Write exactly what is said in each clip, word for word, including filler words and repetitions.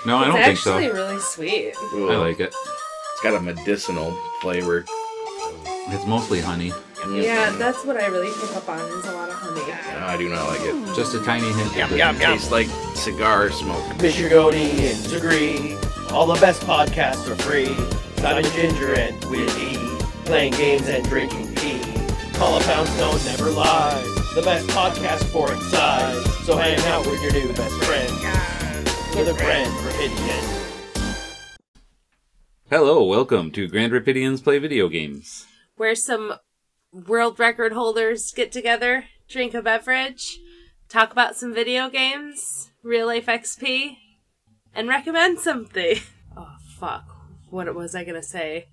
No, I don't it's think so. actually really sweet. Ooh, I like it. It's got a medicinal flavor. It's mostly honey. Yeah, that's what I really pick up on is a lot of honey. No, I do not like it. Just a tiny hint. Yum, of yum, it. yum. Tastes like cigar smoke. Mr. Goldie and Degree. All the best podcasts are free. Simon Ginger and Willie. Playing games and drinking tea. Call a Poundstone never lies. The best podcast for its size. So hang out with your new best friend. With a Grand Rapidian. Hello, welcome to Grand Rapidians Play Video Games. Where some world record holders get together, drink a beverage, talk about some video games, real life X P, and recommend something. Oh, fuck. What was I gonna say?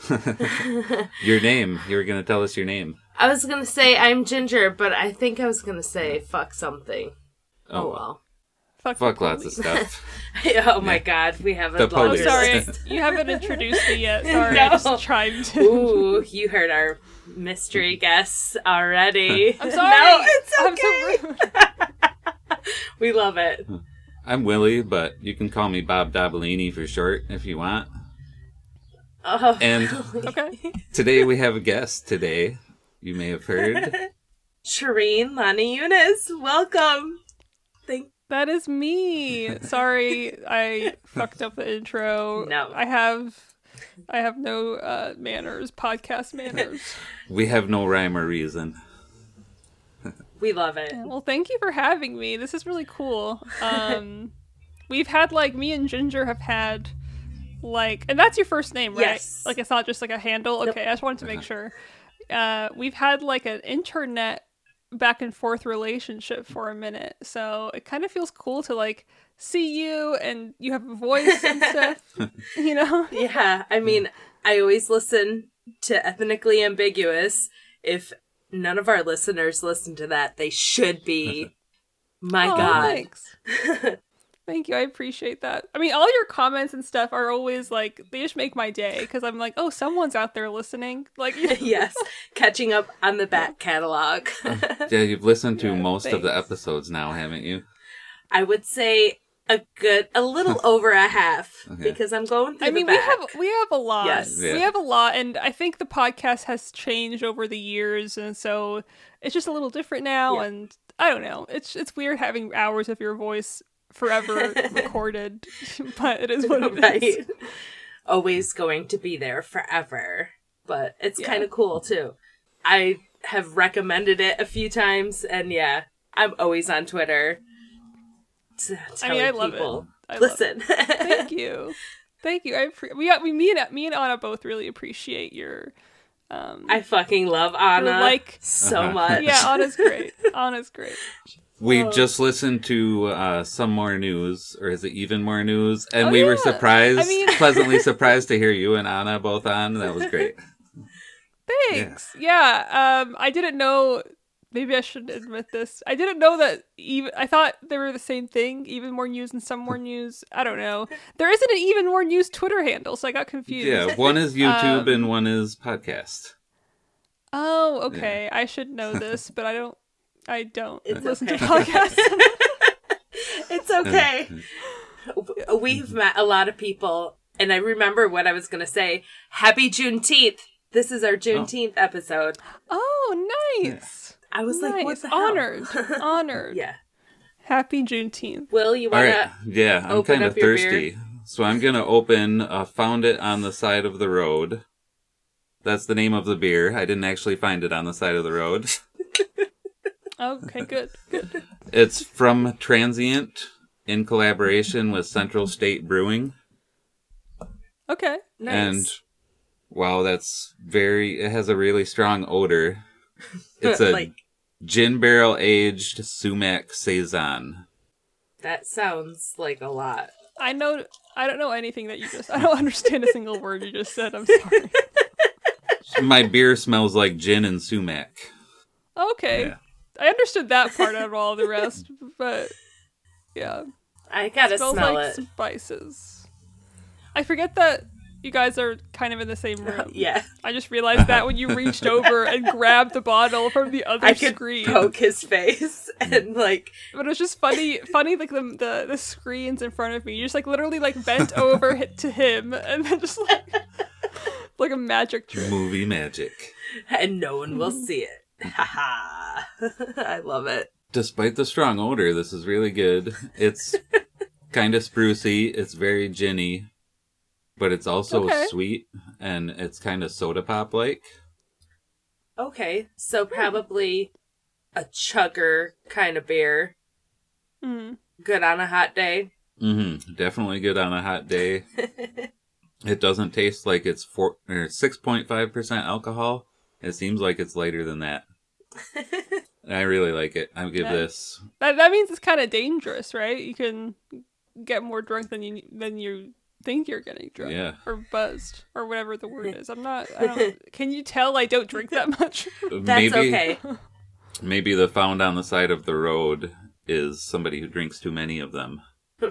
Your name. You were going to tell us your name. I was gonna say I'm Ginger, but I think I was gonna say fuck something. Oh, Oh, well. Fuck, Fuck the lots of police. stuff. Oh my god, we have a The long police. I'm sorry, list. you haven't introduced me yet. Sorry, No. I just chimed in. Ooh, you heard our mystery guests already. I'm sorry. No, it's I'm okay. so rude. We love it. I'm Willie, but you can call me Bob Dabalini for short if you want. Oh, And Okay. today we have a guest today. You may have heard. Shireen Lani Yunus, welcome. Thank That is me. Sorry, I fucked up the intro. No. I have I have no uh, manners, podcast manners. We have no rhyme or reason. We love it. Well, thank you for having me. This is really cool. Um, we've had, like, me and Ginger have had, like, and that's your first name, right? Yes. Like, it's not just, like, a handle? Nope. Okay, I just wanted to make sure. Uh, we've had, like, an internet back and forth relationship for a minute, so it kind of feels cool to, like, see you, and you have a voice and stuff, you know? Yeah, I mean, I always listen to Ethnically Ambiguous. If none of our listeners listen to that, they should be. My Aw, god. Thanks. Thank you. I appreciate that. I mean, all your comments and stuff are always like, they just make my day because I'm like, oh, someone's out there listening. Like, you know? Yes, catching up on the back catalog. Yeah, you've listened to Yeah, most of the thanks. episodes now, haven't you? I would say a good, a little over a half, Okay. because I'm going through I mean, the we back. have we have a lot. Yes. Yeah. We have a lot, and I think the podcast has changed over the years, and so it's just a little different now. Yeah. And I don't know. It's it's weird having hours of your voice forever recorded, but it is what it is. Right. Always going to be there forever. But it's Yeah. kind of cool, too. I have recommended it a few times, and yeah, I'm always on Twitter. t- I telling mean, I love people, it. I love listen. Thank you, thank you. I pre- we we me and me and Anna both really appreciate your. Um, I fucking love Anna like- so Uh-huh. much. yeah, Anna's great. Anna's great. We Oh. just listened to uh, Some More News, or is it Even More News? And Oh, we were yeah. surprised, I mean- pleasantly surprised to hear you and Anna both on. That was great. Thanks. Yeah. Um, I didn't know. Maybe I should admit this. I didn't know that. Even I thought they were the same thing. Even More News and Some More News. I don't know. There isn't an Even More News Twitter handle, so I got confused. Yeah, one is YouTube Um, and one is podcast. Oh, okay. I should know this, but I don't. I don't It's listen okay. to podcasts. It's okay. We've met a lot of people, and I remember what I was going to say. Happy Juneteenth. This is our Juneteenth episode. Oh, nice. I was like, what Nice. the hell? Honored. Honored. Yeah. Happy Juneteenth. Will, you All want right, to... yeah, I'm open kind of up your thirsty. So I'm going to open uh, Found It on the Side of the Road. That's the name of the beer. I didn't actually find it on the side of the road. Okay, good. Good. It's from Transient in collaboration with Central State Brewing. Okay. Nice. And wow, that's very, it has a really strong odor. It's a Like, gin barrel aged sumac saison. that sounds like a lot. I know. I don't know anything that you just. I don't understand a single word you just said. I'm sorry. My beer smells like gin and sumac. Okay. Yeah. I understood that part out of all the rest, but yeah. I gotta Smells smell like it. spices. I forget that you guys are kind of in the same room. Yeah. I just realized that when you reached over and grabbed the bottle from the other I could screen. poke his face and like. But it was just funny, funny like the, the the screens in front of me. You just like literally like bent over hit to him and then just like like a magic trick. Movie magic. And no one will see it. Haha. I love it. Despite the strong odor, this is really good. It's kind of sprucey. It's very ginny. But it's also Okay. sweet, and it's kind of soda pop-like. Okay, so probably a chugger kind of beer. Mm. Good on a hot day. Mm-hmm. Definitely good on a hot day. It doesn't taste like it's four or six point five percent alcohol. It seems like it's lighter than that. I really like it. I give Yeah. this. That that means it's kind of dangerous, right? You can get more drunk than you than you think you're getting drunk, Yeah. or buzzed, or whatever the word is. I'm not. I don't. Can you tell I don't drink that much? That's maybe, okay. Maybe the found on the side of the road is somebody who drinks too many of them.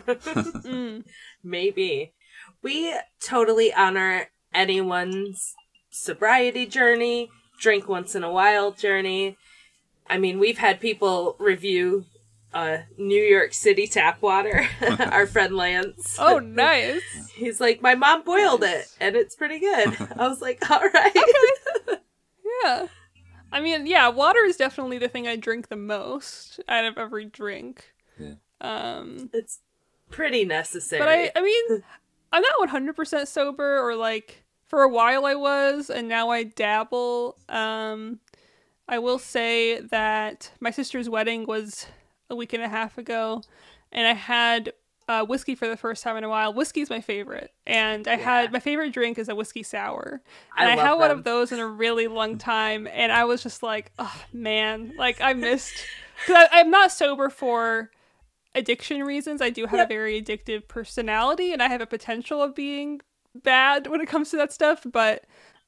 mm. Maybe. We totally honor anyone's sobriety journey, drink once in a while journey. I mean, we've had people review uh, New York City tap water. Our friend Lance. Oh, nice. He's like, my mom boiled it, and it's pretty good. I was like, all right. Yeah. I mean, yeah, water is definitely the thing I drink the most out of every drink. Yeah. Um, It's pretty necessary. but I, I mean, I'm not one hundred percent sober, or like for a while I was, and now I dabble. Um, I will say that my sister's wedding was a week and a half ago, and I had uh, whiskey for the first time in a while. Whiskey's my favorite, and I Yeah. had my favorite drink is a whiskey sour, I and I, love had one them. of those in a really long time, and I was just like, oh man, like I missed, because I'm not sober for addiction reasons. I do have Yep. a very addictive personality, and I have a potential of being bad when it comes to that stuff, but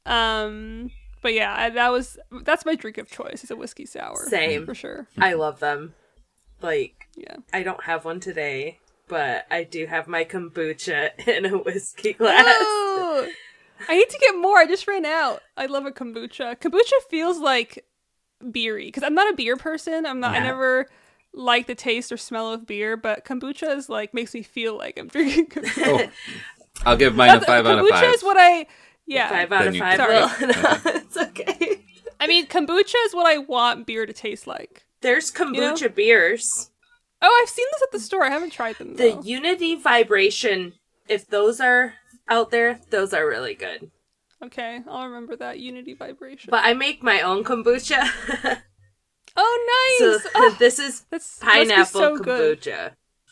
um but yeah, I, that was that's my drink of choice, is a whiskey sour. Same. For sure. I love them. Like, Yeah. I don't have one today, but I do have my kombucha in a whiskey glass. Oh, I need to get more. I just ran out. I love a kombucha. Kombucha feels like beery, because I'm not a beer person. I'm not. I Yeah. never like the taste or smell of beer, but kombucha is like makes me feel like I'm drinking kombucha. Oh, I'll give mine a That's- five out of kombucha five. is what I. Yeah. Five out Then of you- five. Sorry. Will. No, it's okay. I mean, kombucha is what I want beer to taste like. There's kombucha You know? beers. Oh, I've seen this at the store. I haven't tried them The though. Unity Vibration, if those are out there, those are really good. Okay, I'll remember that. Unity vibration. But I make my own kombucha. oh, so nice! Oh, this is that's pineapple must be so good. kombucha.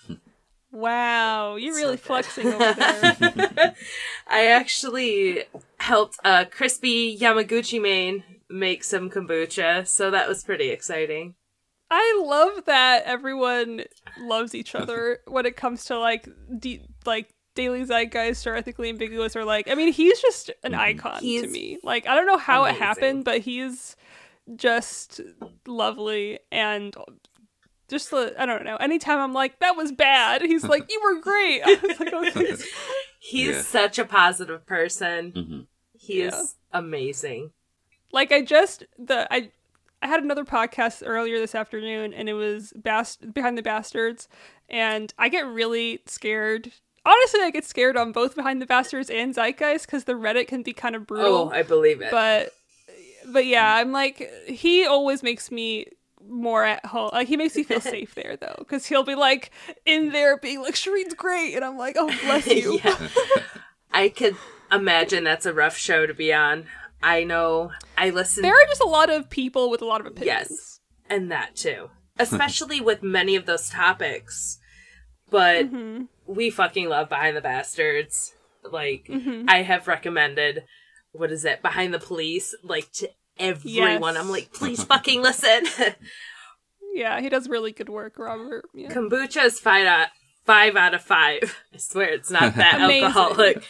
Wow, you're So really good. flexing over there. I actually helped uh, Crispy Yamaguchi Main make some kombucha, so that was pretty exciting. I love that everyone loves each other when it comes to like de- like Daily Zeitgeist or Ethically Ambiguous, or like, I mean, he's just an icon to He's me. Like, I don't know how amazing. it happened, but he's just lovely, and just uh, I don't know. Anytime I'm like, that was bad, he's like, you were great. I was like, oh, thanks. He's Yeah. such a positive person. Mhm. He Yeah. is amazing. Like, I just the I I had another podcast earlier this afternoon, and it was Bast- Behind the Bastards, and I get really scared. Honestly, I get scared on both Behind the Bastards and Zeitgeist, because the Reddit can be kind of brutal. Oh, I believe it. but but yeah, I'm like, he always makes me more at home. Like, he makes me feel safe there, though, because he'll be like in there being like, Shireen's great, and I'm like, oh, bless you. Yeah. I could imagine that's a rough show to be on. I know. I listen. There are just a lot of people with a lot of opinions. Yes, and that too, especially with many of those topics. But Mm-hmm. we fucking love Behind the Bastards. Like, Mm-hmm. I have recommended, what is it, Behind the Police, like, to everyone. Yes. I'm like, please fucking listen. Yeah, he does really good work, Robert. Yeah. Kombucha is five out, five out of five. I swear it's not that Amazing. alcoholic.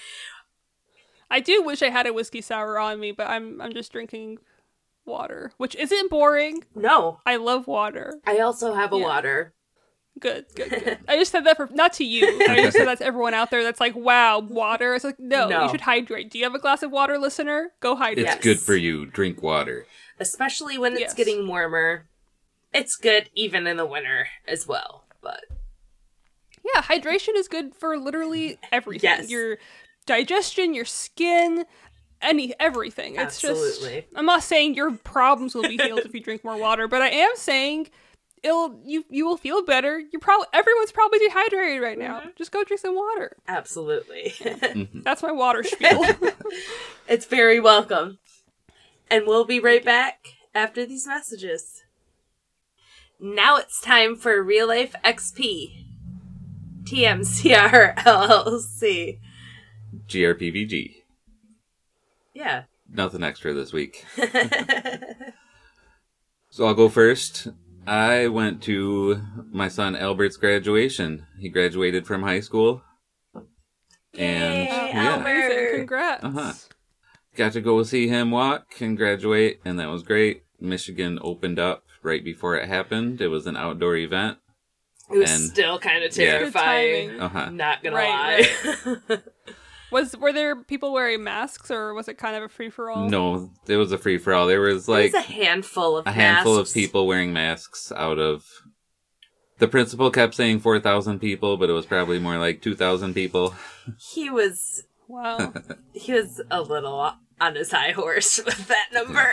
I do wish I had a whiskey sour on me, but I'm I'm just drinking water, which isn't boring. No, I love water. I also have a Yeah. water. Good, good, good. I just said that for not to you. I just said that to everyone out there that's like, wow, water. It's like, no, No. you should hydrate. Do you have a glass of water, listener? Go hydrate. It's Yes. good for you. Drink water. Especially when it's Yes. getting warmer. It's good even in the winter as well. But Yeah, hydration is good for literally everything. Yes. Your digestion, your skin, any everything. It's Absolutely. just I'm not saying your problems will be healed if you drink more water, but I am saying it'll you you will feel better. You're probably everyone's probably dehydrated right now. Just go drink some water. absolutely. That's my water spiel. It's very welcome. And we'll be right back after these messages. Now it's time for Real Life X P. T M C R L L C. G R P V G. Yeah. Nothing extra this week. So I'll go first. I went to my son Albert's graduation. He graduated from high school. And Yay, yeah, Albert. Amazing. Congrats. Uh-huh. got to go see him walk and graduate, and that was great. Michigan opened up right before it happened. It was an outdoor event. It was And- still kind of Yeah. Good terrifying. timing. Uh-huh. Not gonna Right, lie. Was were there people wearing masks, or was it kind of a free for all? No, it was a free for all. There was like There's a handful of a handful masks. of people wearing masks out of. The principal kept saying four thousand people, but it was probably more like two thousand people. He was Wow. he was a little on his high horse with that number.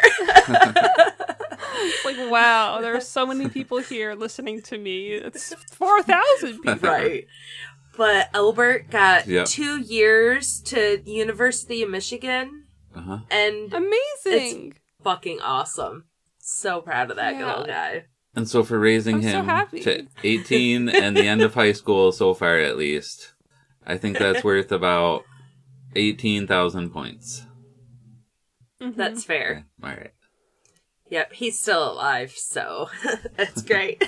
It's like, wow, there are so many people here listening to me. It's four thousand people. Right. But Albert got Yep. two years to University of Michigan, Uh-huh. and Amazing. fucking awesome. So proud of that Yeah. little guy. And so for raising I'm so him happy. to eighteen and the end of high school so far at least, I think that's worth about eighteen thousand points. Mhm. That's fair. All right. Yep, he's still alive, so that's great.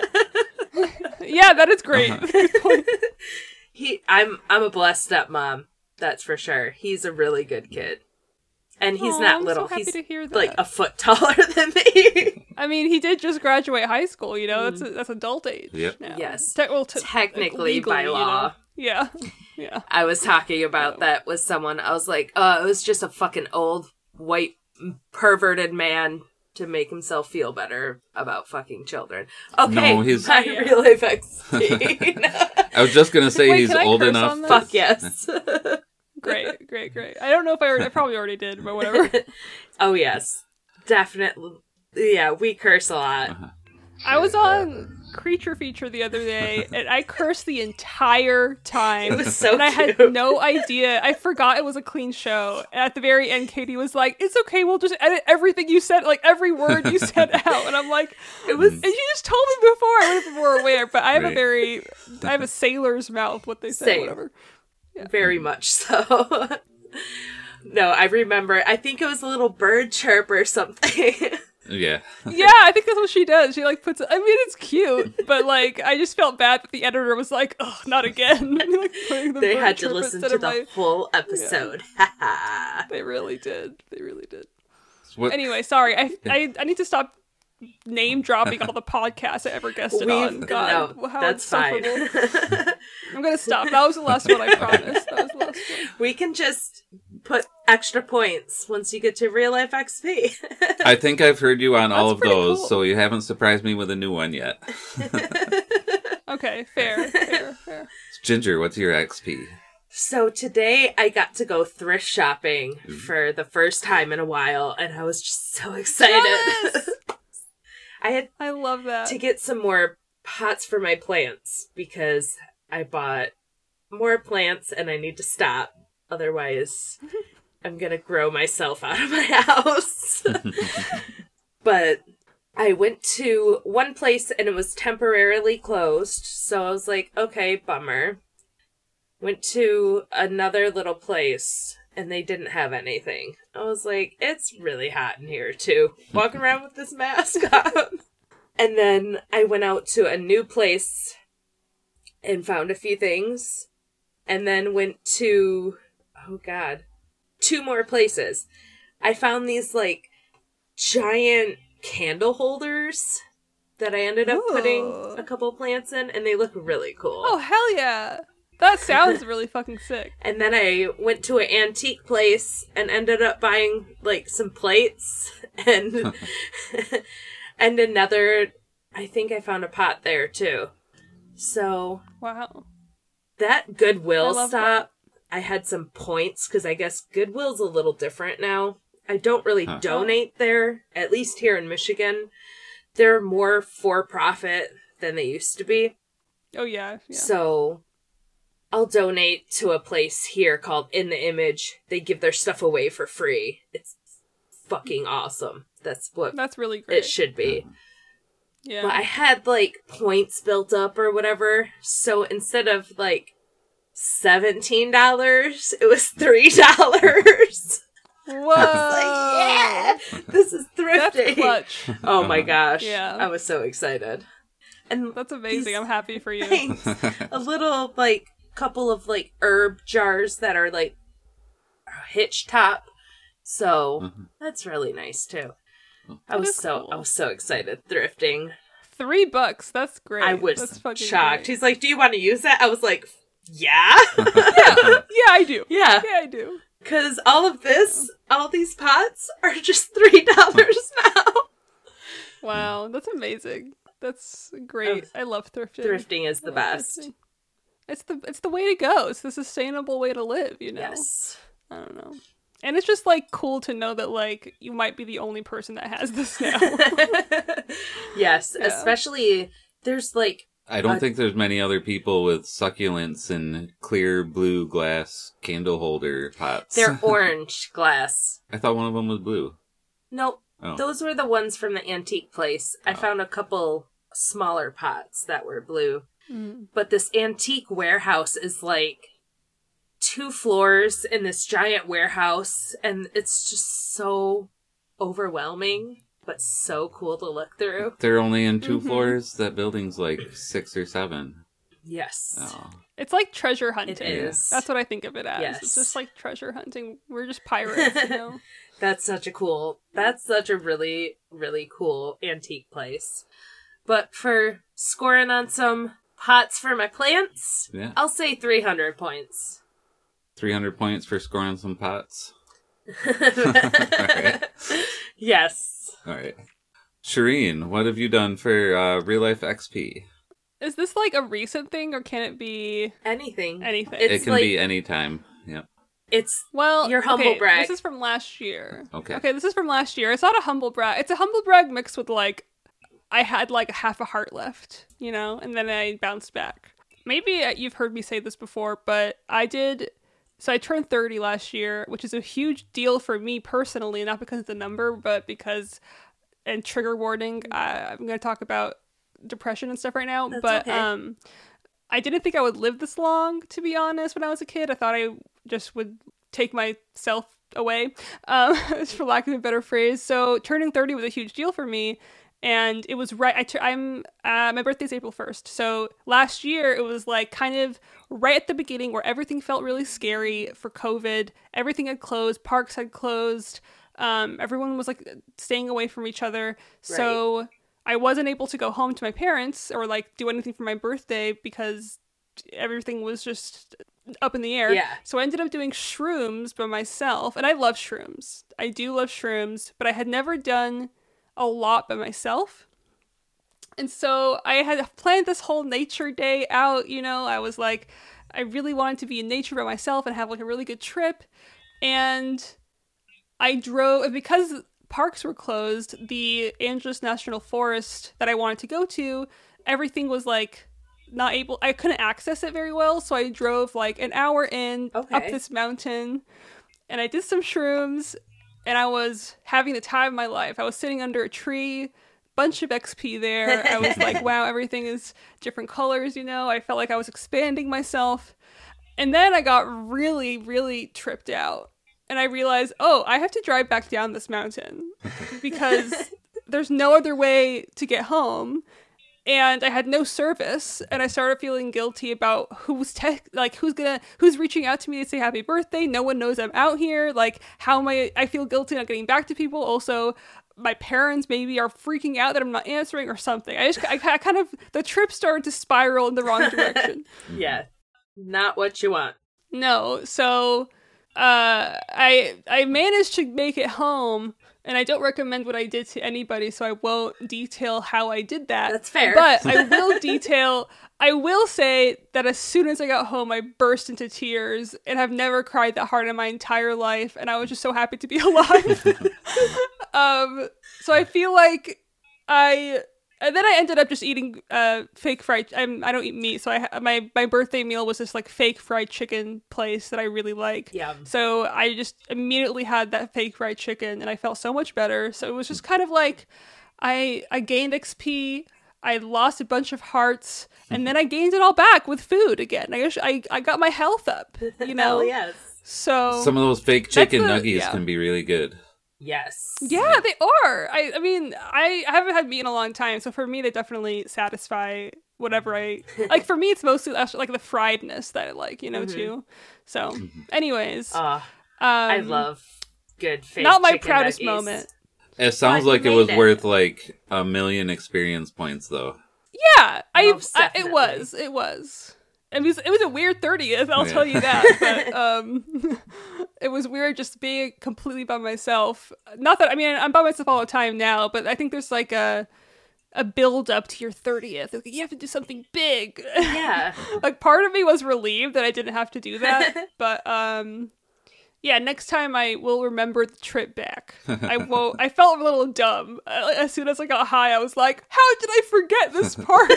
Yeah, that is great. Uh-huh. Good point. he, I'm, I'm a blessed stepmom. That's for sure. He's a really good kid, and he's Aw, not I'm so little. happy he's to hear that. like a foot taller than me. I mean, he did just graduate high school. You know, that's that's adult age. Yep. Now. Yes. Te- well, t- Technically, legally, by you know. law. Yeah. Yeah. I was talking about that with someone. I was like, "Oh, it was just a fucking old white perverted man to make himself feel better about fucking children." Okay, No, he's- my Yeah. real life X P. I was just gonna say Wait, he's can I old curse enough. on this? Fuck yes. Great, great, great. I don't know if I already, I probably already did, but whatever. Oh yes, definitely. Yeah, we curse a lot. Uh-huh. I was on Creature Feature the other day, and I cursed the entire time. It was so and I had cute. no idea. I forgot it was a clean show. And at the very end, Katie was like, "It's okay. We'll just edit everything you said, like every word you said out." And I'm like, It was and you just told me before. I would have been more aware. But I have a Right. very, I have a sailor's mouth. What they say, Same. whatever. very much so. No, I remember. I think it was a little bird chirp or something. Yeah. Yeah, I think that's what she does. She like puts. I mean, it's cute, but like, I just felt bad that the editor was like, "Oh, not again." like, putting the They bird had to chirp listen instead to of the my- full episode. They really did. They really did. What, Anyway, sorry. I, I I need to stop name dropping all the podcasts I ever guested on. We've God, no, how that's fine. insufferable. I'm gonna stop. That was the last one. I promise. That was the last one. We can just put extra points once you get to real life X P. I think I've heard you on all That's of pretty those, cool. so you haven't surprised me with a new one yet. Okay, fair, fair, fair. Ginger, what's your X P? So today I got to go thrift shopping for the first time in a while, and I was just so excited. Yes! I had I love that. to get some more pots for my plants because I bought more plants and I need to stop. Otherwise, I'm going to grow myself out of my house. But I went to one place and it was temporarily closed. So I was like, okay, bummer. Went to another little place and they didn't have anything. I was like, it's really hot in here too. Walking around with this mask on. And then I went out to a new place and found a few things. And then went to, oh god, two more places. I found these like giant candle holders that I ended up putting Ooh. a couple plants in, and they look really cool. Oh, hell yeah. That sounds really fucking sick. And then I went to an antique place and ended up buying, like, some plates and and another, I think I found a pot there, too. So, Wow. that I Goodwill love stop, I had some points, because I guess Goodwill's a little different now. I don't really Huh. donate there, at least here in Michigan. They're more for-profit than they used to be. Oh, yeah. yeah. So I'll donate to a place here called In the Image. They give their stuff away for free. It's fucking awesome. That's what That's really great. it should be. Yeah. But I had like points built up or whatever. So instead of like seventeen dollars, it was three dollars. Whoa. Like, yeah, this is That's thrifting. clutch. Oh my gosh. Yeah. I was so excited. And That's amazing. these I'm happy for you. things, a little like couple of like herb jars that are like hitch top. So Mhm. that's really nice too. I That was is so cool. I was so excited thrifting. Three bucks. That's great. I was That's fucking shocked. great. He's like, "Do you want to use that?" I was like, "Yeah." Yeah, I do. Yeah. Yeah, I do. Cuz all of this, all these pots are just three dollars now. Wow, that's amazing. That's great. Oh, I love thrifting. Thrifting is I the love best. thrifting. It's the it's the way to go. It's the sustainable way to live, you know. Yes. I don't know. And it's just like cool to know that like you might be the only person that has this now. Yes, Yeah. especially there's like I don't Uh, think there's many other people with succulents and clear blue glass candle holder pots. they're orange glass. I thought one of them was blue. Nope. Oh. Those were the ones from the antique place. I Oh. found a couple smaller pots that were blue. Mm. But this antique warehouse is like two floors in this giant warehouse, and it's just so overwhelming, but so cool to look through. They're only in two Mhm. floors. That building's like six or seven. Yes. Oh. It's like treasure hunting. It is. That's what I think of it as. Yes. It's just like treasure hunting. We're just pirates, you know. That's such a cool, that's such a really, really cool antique place. But for scoring on some pots for my plants, Yeah. I'll say three hundred points. three hundred points for scoring some pots. Yes. All right. Shireen, what have you done for uh, Real Life X P? Is this like a recent thing or can it be Anything. anything? It's it can like- be any time. Yep. It's Well, Your humble okay, brag. This is from last year. Okay. Okay, this is from last year. It's not a humble brag. It's a humble brag mixed with like, I had like half a heart left, you know, and then I bounced back. Maybe uh, you've heard me say this before, but I did. So I turned thirty last year, which is a huge deal for me personally, not because of the number, but because, and trigger warning, I, I'm going to talk about depression and stuff right now. That's but okay. um, I didn't think I would live this long, to be honest, when I was a kid. I thought I just would take myself away, um, for lack of a better phrase. So turning thirty was a huge deal for me. And it was right. I t- I'm uh, my birthday's April first. So last year it was like kind of right at the beginning where everything felt really scary for COVID. Everything had closed. Parks had closed. Um, everyone was like staying away from each other. So I wasn't able to go home to my parents or like do anything for my birthday because everything was just up in the air. Yeah. So I ended up doing shrooms by myself. And I love shrooms. I do love shrooms, but I had never done a lot by myself. And so I had planned this whole nature day out, you know, I was like, I really wanted to be in nature by myself and have like a really good trip. And I drove, because parks were closed, the Angeles National Forest that I wanted to go to, everything was like not able, I couldn't access it very well. So I drove like an hour in Okay. up this mountain and I did some shrooms. And I was having the time of my life. I was sitting under a tree, bunch of X P there. I was like, wow, everything is different colors, you know? I felt like I was expanding myself. And then I got really, really tripped out. And I realized, oh, I have to drive back down this mountain because there's no other way to get home. And I had no service, and I started feeling guilty about who's tech, like who's gonna, who's reaching out to me to say happy birthday. No one knows I'm out here. Like, how am I? I feel guilty not getting back to people. Also, my parents maybe are freaking out that I'm not answering or something. I just, I, I kind of, the trip started to spiral in the wrong direction. Yeah. Not what you want. No, so uh, I I managed to make it home, and I don't recommend what I did to anybody, so I won't detail how I did that. That's fair. But I will detail, I will say that as soon as I got home, I burst into tears, and I've never cried that hard in my entire life, and I was just so happy to be alive. um, so I feel like I... And then I ended up just eating uh, fake fried. I'm, I don't eat meat, so I my my birthday meal was this like fake fried chicken place that I really like. Yum. So I just immediately had that fake fried chicken, and I felt so much better. So it was just kind of like I I gained X P, I lost a bunch of hearts, and then I gained it all back with food again. I guess I I got my health up. You know. Hell yes. So Some of those fake chicken the- nuggets yeah. can be really good. Yes. Yeah, they are. I I mean, I haven't had meat in a long time, so for me, they definitely satisfy whatever I like. For me, it's mostly actually like the friedness that I like, you know, Mhm. too. So, anyways, um, Uh, I love good fake not my chicken proudest nuggies. moment. It sounds But you like it was made it. worth like a million experience points, though. Yeah, I, Most I it definitely. was, it was. It was it was a weird thirtieth, I'll Yeah. tell you that. But um, it was weird just being completely by myself. Not that I mean I'm by myself all the time now, but I think there's like a a build up to your thirtieth. Like, you have to do something big. Yeah. Like part of me was relieved that I didn't have to do that, but um, yeah. Next time I will remember the trip back. I won't. I felt a little dumb Uh, as soon as I got high. I was like, how did I forget this part?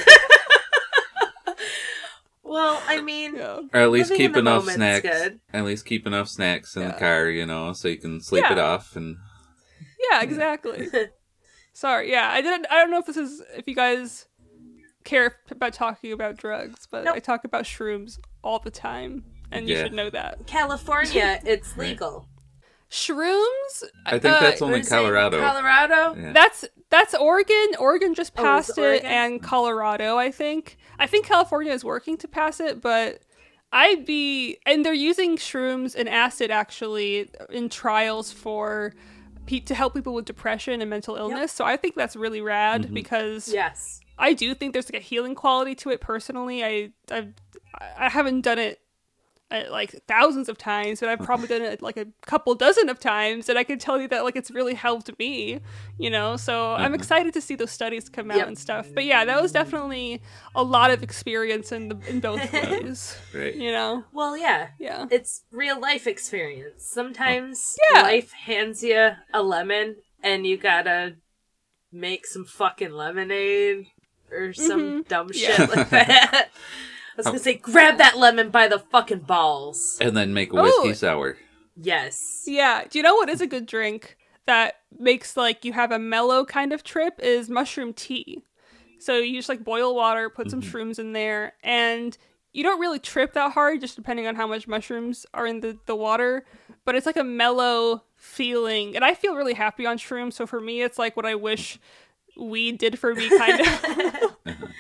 Well, I mean, Yeah. Or at least Living in keep the enough moment's snacks. good. At least keep enough snacks in Yeah. the car, you know, so you can sleep Yeah. it off. And Yeah, exactly. Sorry. Yeah, I didn't. I don't know if this is if you guys care about talking about drugs, but Nope. I talk about shrooms all the time, and you Yeah. should know that. California, it's Right. legal. Shrooms. I think uh, that's Or only is it Colorado. Colorado? Yeah. That's that's Oregon. Oregon just Oh, is passed it it, Oregon? and Colorado, I think. I think California is working to pass it, but I'd be and they're using shrooms and acid actually in trials for pe- to help people with depression and mental illness. So I think that's really rad Mhm. because Yes. I do think there's like a healing quality to it personally. I I've, I haven't done it uh, like thousands of times, but I've probably done it like a couple dozen of times, and I can tell you that like it's really helped me, you know. So I'm Mhm. excited to see those studies come out Yep. and stuff. But yeah, that was definitely a lot of experience in the in both ways, Right. you know. Well, yeah. Yeah. It's real life experience. Sometimes Yeah. life hands you a lemon and you gotta make some fucking lemonade or some Mhm. dumb Yeah. shit like that. I was gonna say, grab that lemon by the fucking balls. And then make a whiskey Oh. sour. Yes. Yeah. Do you know what is a good drink that makes like you have a mellow kind of trip is mushroom tea. So you just like boil water, put some Mhm. shrooms in there, and you don't really trip that hard, just depending on how much mushrooms are in the, the water. But it's like a mellow feeling. And I feel really happy on shrooms. So for me, it's like what I wish weed did for me, kind of.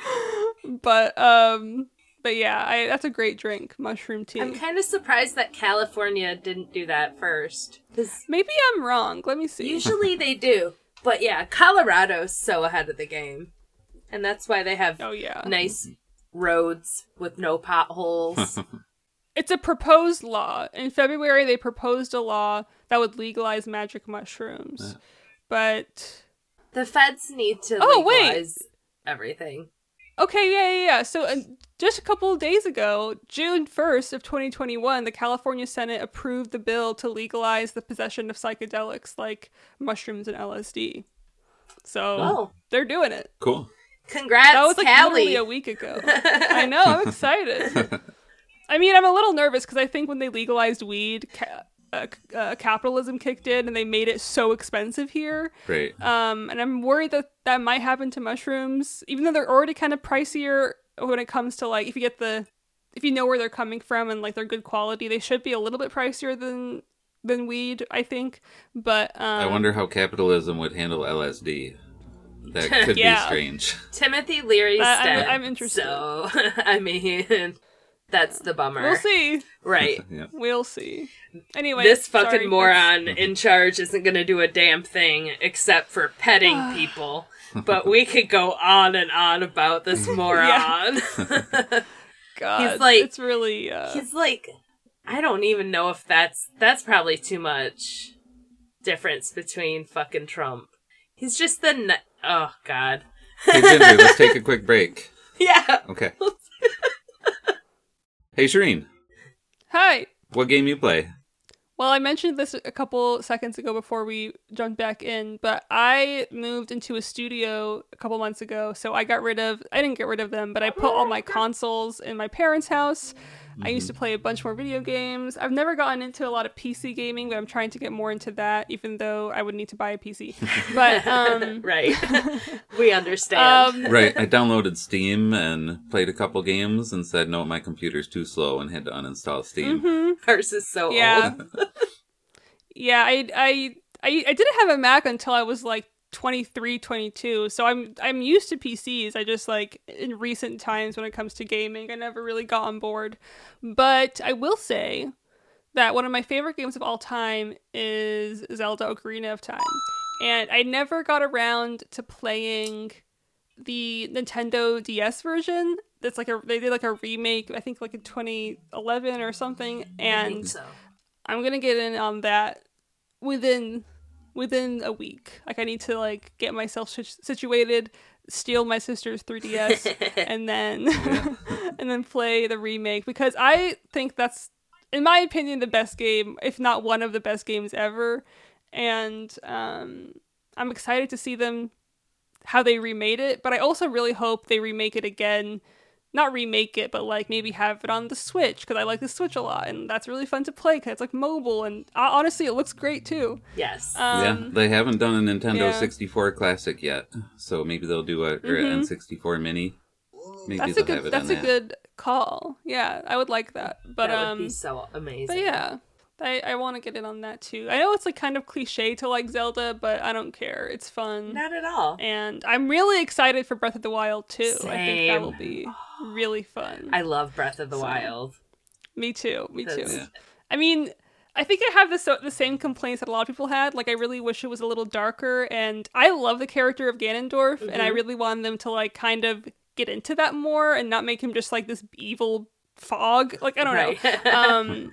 but, um... But yeah, I, that's a great drink, mushroom tea. I'm kind of surprised that California didn't do that first. Because Maybe I'm wrong. Let me see. usually they do. But yeah, Colorado's so ahead of the game. And that's why they have Oh yeah. nice roads with no potholes. It's a proposed law. In February, they proposed a law that would legalize magic mushrooms. Yeah. But The feds need to Oh, wait. legalize everything. okay, yeah, yeah, yeah. So uh, just a couple of days ago, June first of twenty twenty-one, the California Senate approved the bill to legalize the possession of psychedelics like mushrooms and L S D. So Oh, they're doing it. Cool. congrats, That was like Cali. literally a week ago. I know, I'm excited. I mean, I'm a little nervous because I think when they legalized weed, ca- uh, c- uh, capitalism kicked in and they made it so expensive here. Great. Um, and I'm worried that that might happen to mushrooms, even though they're already kind of pricier when it comes to like if you get the if you know where they're coming from and like they're good quality, they should be a little bit pricier than than weed, I think. But um, I wonder how capitalism would handle L S D. That could Yeah. be strange. Timothy Leary's Uh, I'm- dead. I'm interested. So, I mean, That's the bummer. We'll see. Right. Yeah. We'll see. Anyway, This fucking sorry, moron that's- in charge isn't going to do a damn thing except for petting people. But we could go on and on about this moron. God, He's like- it's really. Uh, He's like, I don't even know if that's that's probably too much difference between fucking Trump. He's just the n- oh god. Hey, Ginger, let's take a quick break. Yeah. Okay. Hey, Shireen, Hi. what game you play? Well, I mentioned this a couple seconds ago before we jumped back in, but I moved into a studio a couple months ago, so I got rid of, I didn't get rid of them, but I put all my consoles in my parents' house. I used to play a bunch more video games. I've never gotten into a lot of P C gaming, but I'm trying to get more into that, even though I would need to buy a P C. But, um... Right. We understand. um Right, I downloaded Steam and played a couple games and said, no, my computer's too slow and had to uninstall Steam. mhm. Ours is so Yeah. old. Yeah, I, I, I, I didn't have a Mac until I was like twenty-three, twenty-two, so I'm I'm used to P Cs. I just like in recent times when it comes to gaming, I never really got on board. But I will say that one of my favorite games of all time is Zelda Ocarina of Time. And I never got around to playing the Nintendo D S version. That's like a they did like a remake, I think like in twenty eleven or something, I think and so. I'm gonna get in on that within within a week. Like I need to like get myself situ- situated, steal my sister's three D S, and then and then play the remake, because I think that's, in my opinion, the best game, if not one of the best games ever. And um, I'm excited to see them how they remade it, but I also really hope they remake it again. Not remake it, but like maybe have it on the Switch, because I like the Switch a lot, and that's really fun to play because it's like mobile, and uh, honestly, it looks great too. Yes. Um, Yeah, they haven't done a Nintendo yeah. sixty-four Classic yet, so maybe they'll do a or Mhm. N sixty-four Mini. Maybe that's a they'll good. have it That's on a that. good call. Yeah, I would like that. But that would um, be so amazing. but yeah, I I want to get in on that too. I know it's like kind of cliche to like Zelda, but I don't care. It's fun. Not at all. And I'm really excited for Breath of the Wild too. I think that Same. will be really fun. I love Breath of the So, Wild. Me too. Me too. That's- Yeah. I mean, I think I have the the same complaints that a lot of people had. Like, I really wish it was a little darker, and I love the character of Ganondorf, and I Mhm. really want them to like kind of get into that more and not make him just like this evil fog. Like, I don't Right. know. Um,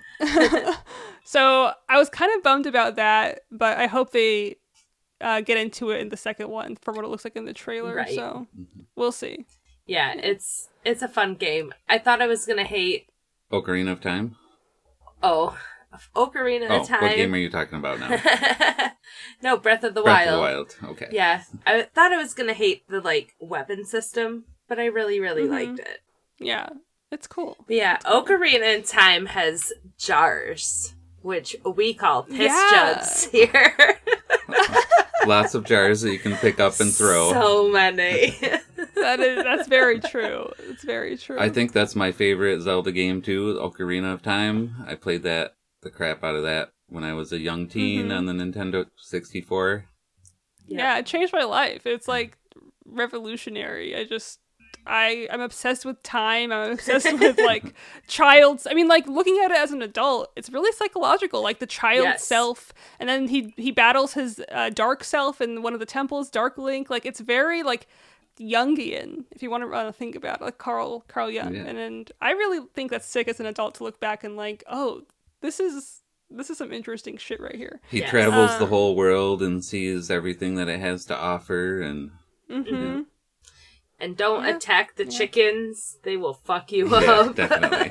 so I was kind of bummed about that, but I hope they uh, get into it in the second one from what it looks like in the trailer. Right. So we'll see. Yeah, it's it's a fun game. I thought I was gonna hate Ocarina of Time? oh Ocarina Oh, of Time. what game are you talking about now? No, Breath of the Breath Wild. of the Wild. Okay. Yeah, I thought I was gonna hate the like weapon system, but I really, really Mhm. liked it. Yeah, it's cool. But yeah, Ocarina in Time has jars, which we call piss Yeah. jugs here. Lots of jars that you can pick up and throw. So many. That is that's very true. It's very true. I think that's my favorite Zelda game too, Ocarina of Time. I played that the crap out of that when I was a young teen Mhm. on the Nintendo sixty-four. Yeah, it changed my life. It's like revolutionary. I just I I'm obsessed with time. I'm obsessed with like child's I mean like looking at it as an adult, it's really psychological. Like the child Yes. self, and then he he battles his uh, dark self in one of the temples, Dark Link. Like it's very like Jungian, if you want to uh, think about it, like Carl Carl Jung. Yeah. And, and I really think that's sick as an adult to look back and like, oh, this is this is some interesting shit right here. He Yes. travels the Uh, whole world and sees everything that it has to offer, and Mm-hmm. And don't Yeah. attack the Yeah. chickens; they will fuck you yeah, up. definitely.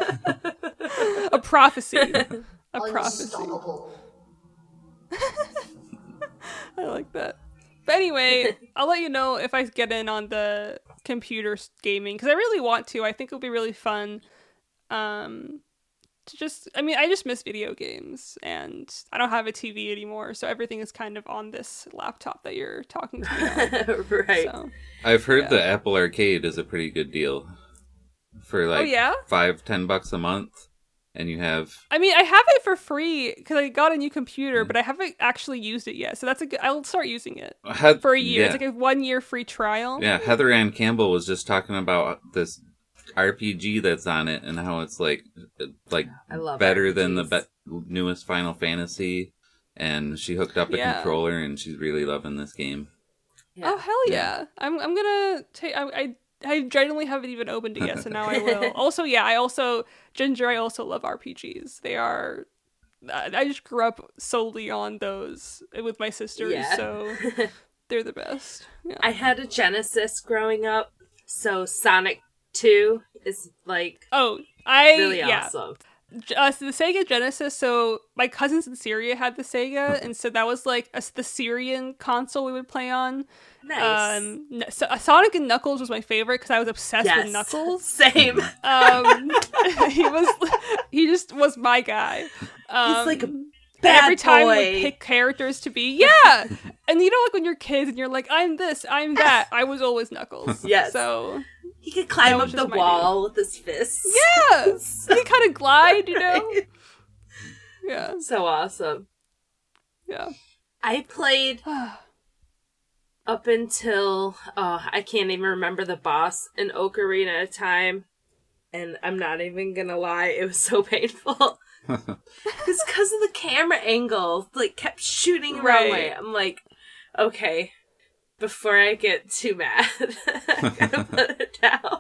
A prophecy. A prophecy. I like that. But anyway, I'll let you know if I get in on the computer s- gaming, because I really want to. I think it'll be really fun. Um, to just, I mean, I just miss video games, and I don't have a T V anymore, so everything is kind of on this laptop that you're talking to me on. Right. So. I've heard Yeah. the Apple Arcade is a pretty good deal for like Oh yeah. five, ten bucks a month, and you have I mean, I have it for free because I got a new computer, but I haven't actually used it yet. So that's a good. I'll start using it Heath- for a year. Yeah, It's like a one year free trial. yeah. Heather Ann Campbell was just talking about this R P G that's on it and how it's like like I love better than the R P Gs. be- newest Final Fantasy. And she hooked up a Yeah. controller and she's really loving this game. Yeah. Oh hell yeah! I'm I'm gonna take. I, I I genuinely haven't even opened it yet, so now I will. Also, yeah, I also Ginger. I also love R P Gs. They are. I I just grew up solely on those with my sisters, Yeah. so they're the best. Yeah. I had a Genesis growing up, so Sonic two is like oh, I really yeah. awesome. Uh, so the Sega Genesis. So my cousins in Syria had the Sega, and so that was like a, the Syrian console we would play on. Nice. Um, n- so, uh, Sonic and Knuckles was my favorite because I was obsessed yes. with Knuckles. Same. Um, he was, he just was my guy. Um, He's like a and bad every time boy. we would pick characters to be, yeah. And you know, like when you're kids and you're like, I'm this, I'm that. I was always Knuckles. Yes. So He could climb That up was the just my wall with his fists. yeah, he kind of glide, you know. Yeah, So awesome. yeah. I played up until oh, I can't even remember the boss in Ocarina of Time, and I'm not even gonna lie, it was so painful. It's because of the camera angle, like kept shooting the wrong Right. way. I'm like, okay, before I get too mad, I gotta put it down.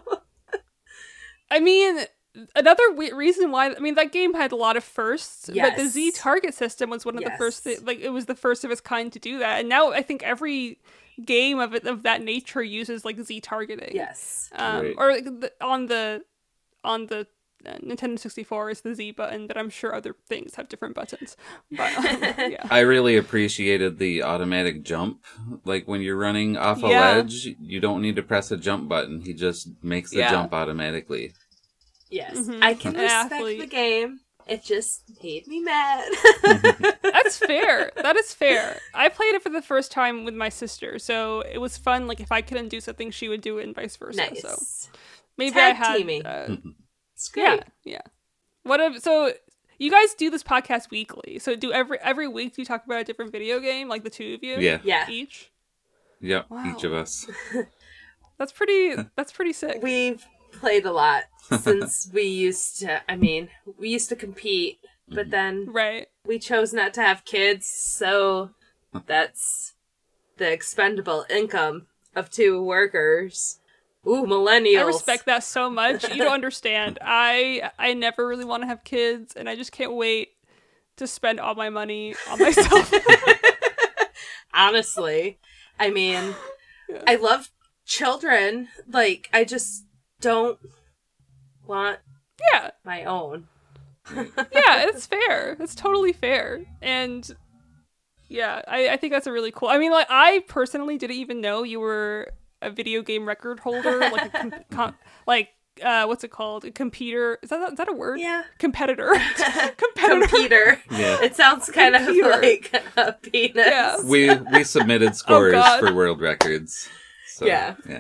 I mean, another we- reason why I mean that game had a lot of firsts, but the Yes. Z target system was one of the Yes. first. Th- like it was the first of its kind to do that, and now I think every game of it of that nature uses like Z targeting. Yes. um, Right. or like, the, on the on the uh, Nintendo sixty-four is the Z button, but I'm sure other things have different buttons. But um, yeah, I really appreciated the automatic jump. Like when you're running off a Yeah. ledge, you don't need to press a jump button. He just makes the Yeah. jump automatically. Yes. Mhm. I can An respect athlete. the game. It just made me mad. that's fair. That is fair. I played it for the first time with my sister, so it was fun. Like if I couldn't do something, she would do it, and vice versa. Nice. So maybe Tag I had. teaming. Uh, It's great. yeah, yeah. What if so? You guys do this podcast weekly. So do every every week do you talk about a different video game, like the two of you? Yeah. Yeah. Each. Yep. Wow. Each of us. That's pretty. That's pretty sick. We've played a lot since we used to, I mean, we used to compete, but then Right. we chose not to have kids, so that's the expendable income of two workers. Ooh, millennials. I respect that so much. You don't understand. I I never really want to have kids, and I just can't wait to spend all my money on myself. Honestly, I mean, Yeah. I love children. Like, I just don't want yeah, my own. yeah, it's fair. It's totally fair. And yeah, I, I think that's a really cool. I mean, like, I personally didn't even know you were a video game record holder, like a com- com- like uh, what's it called? A computer? Is that is that a word? Yeah. Competitor. Competitor. Computer. Yeah. It sounds kind Computer. of like a penis. Yeah. We we submitted scores God. for world records. So, Yeah. Yeah.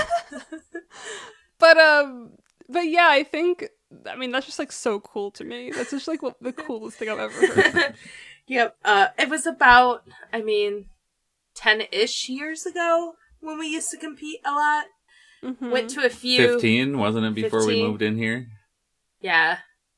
But um, but yeah, I think. I mean, that's just like so cool to me. That's just like what, the coolest thing I've ever heard. Yep. Uh, it was about, I mean, ten-ish years ago when we used to compete a lot. Mhm. Went to a few. Fifteen, wasn't it before we fifteen. moved in here? Yeah.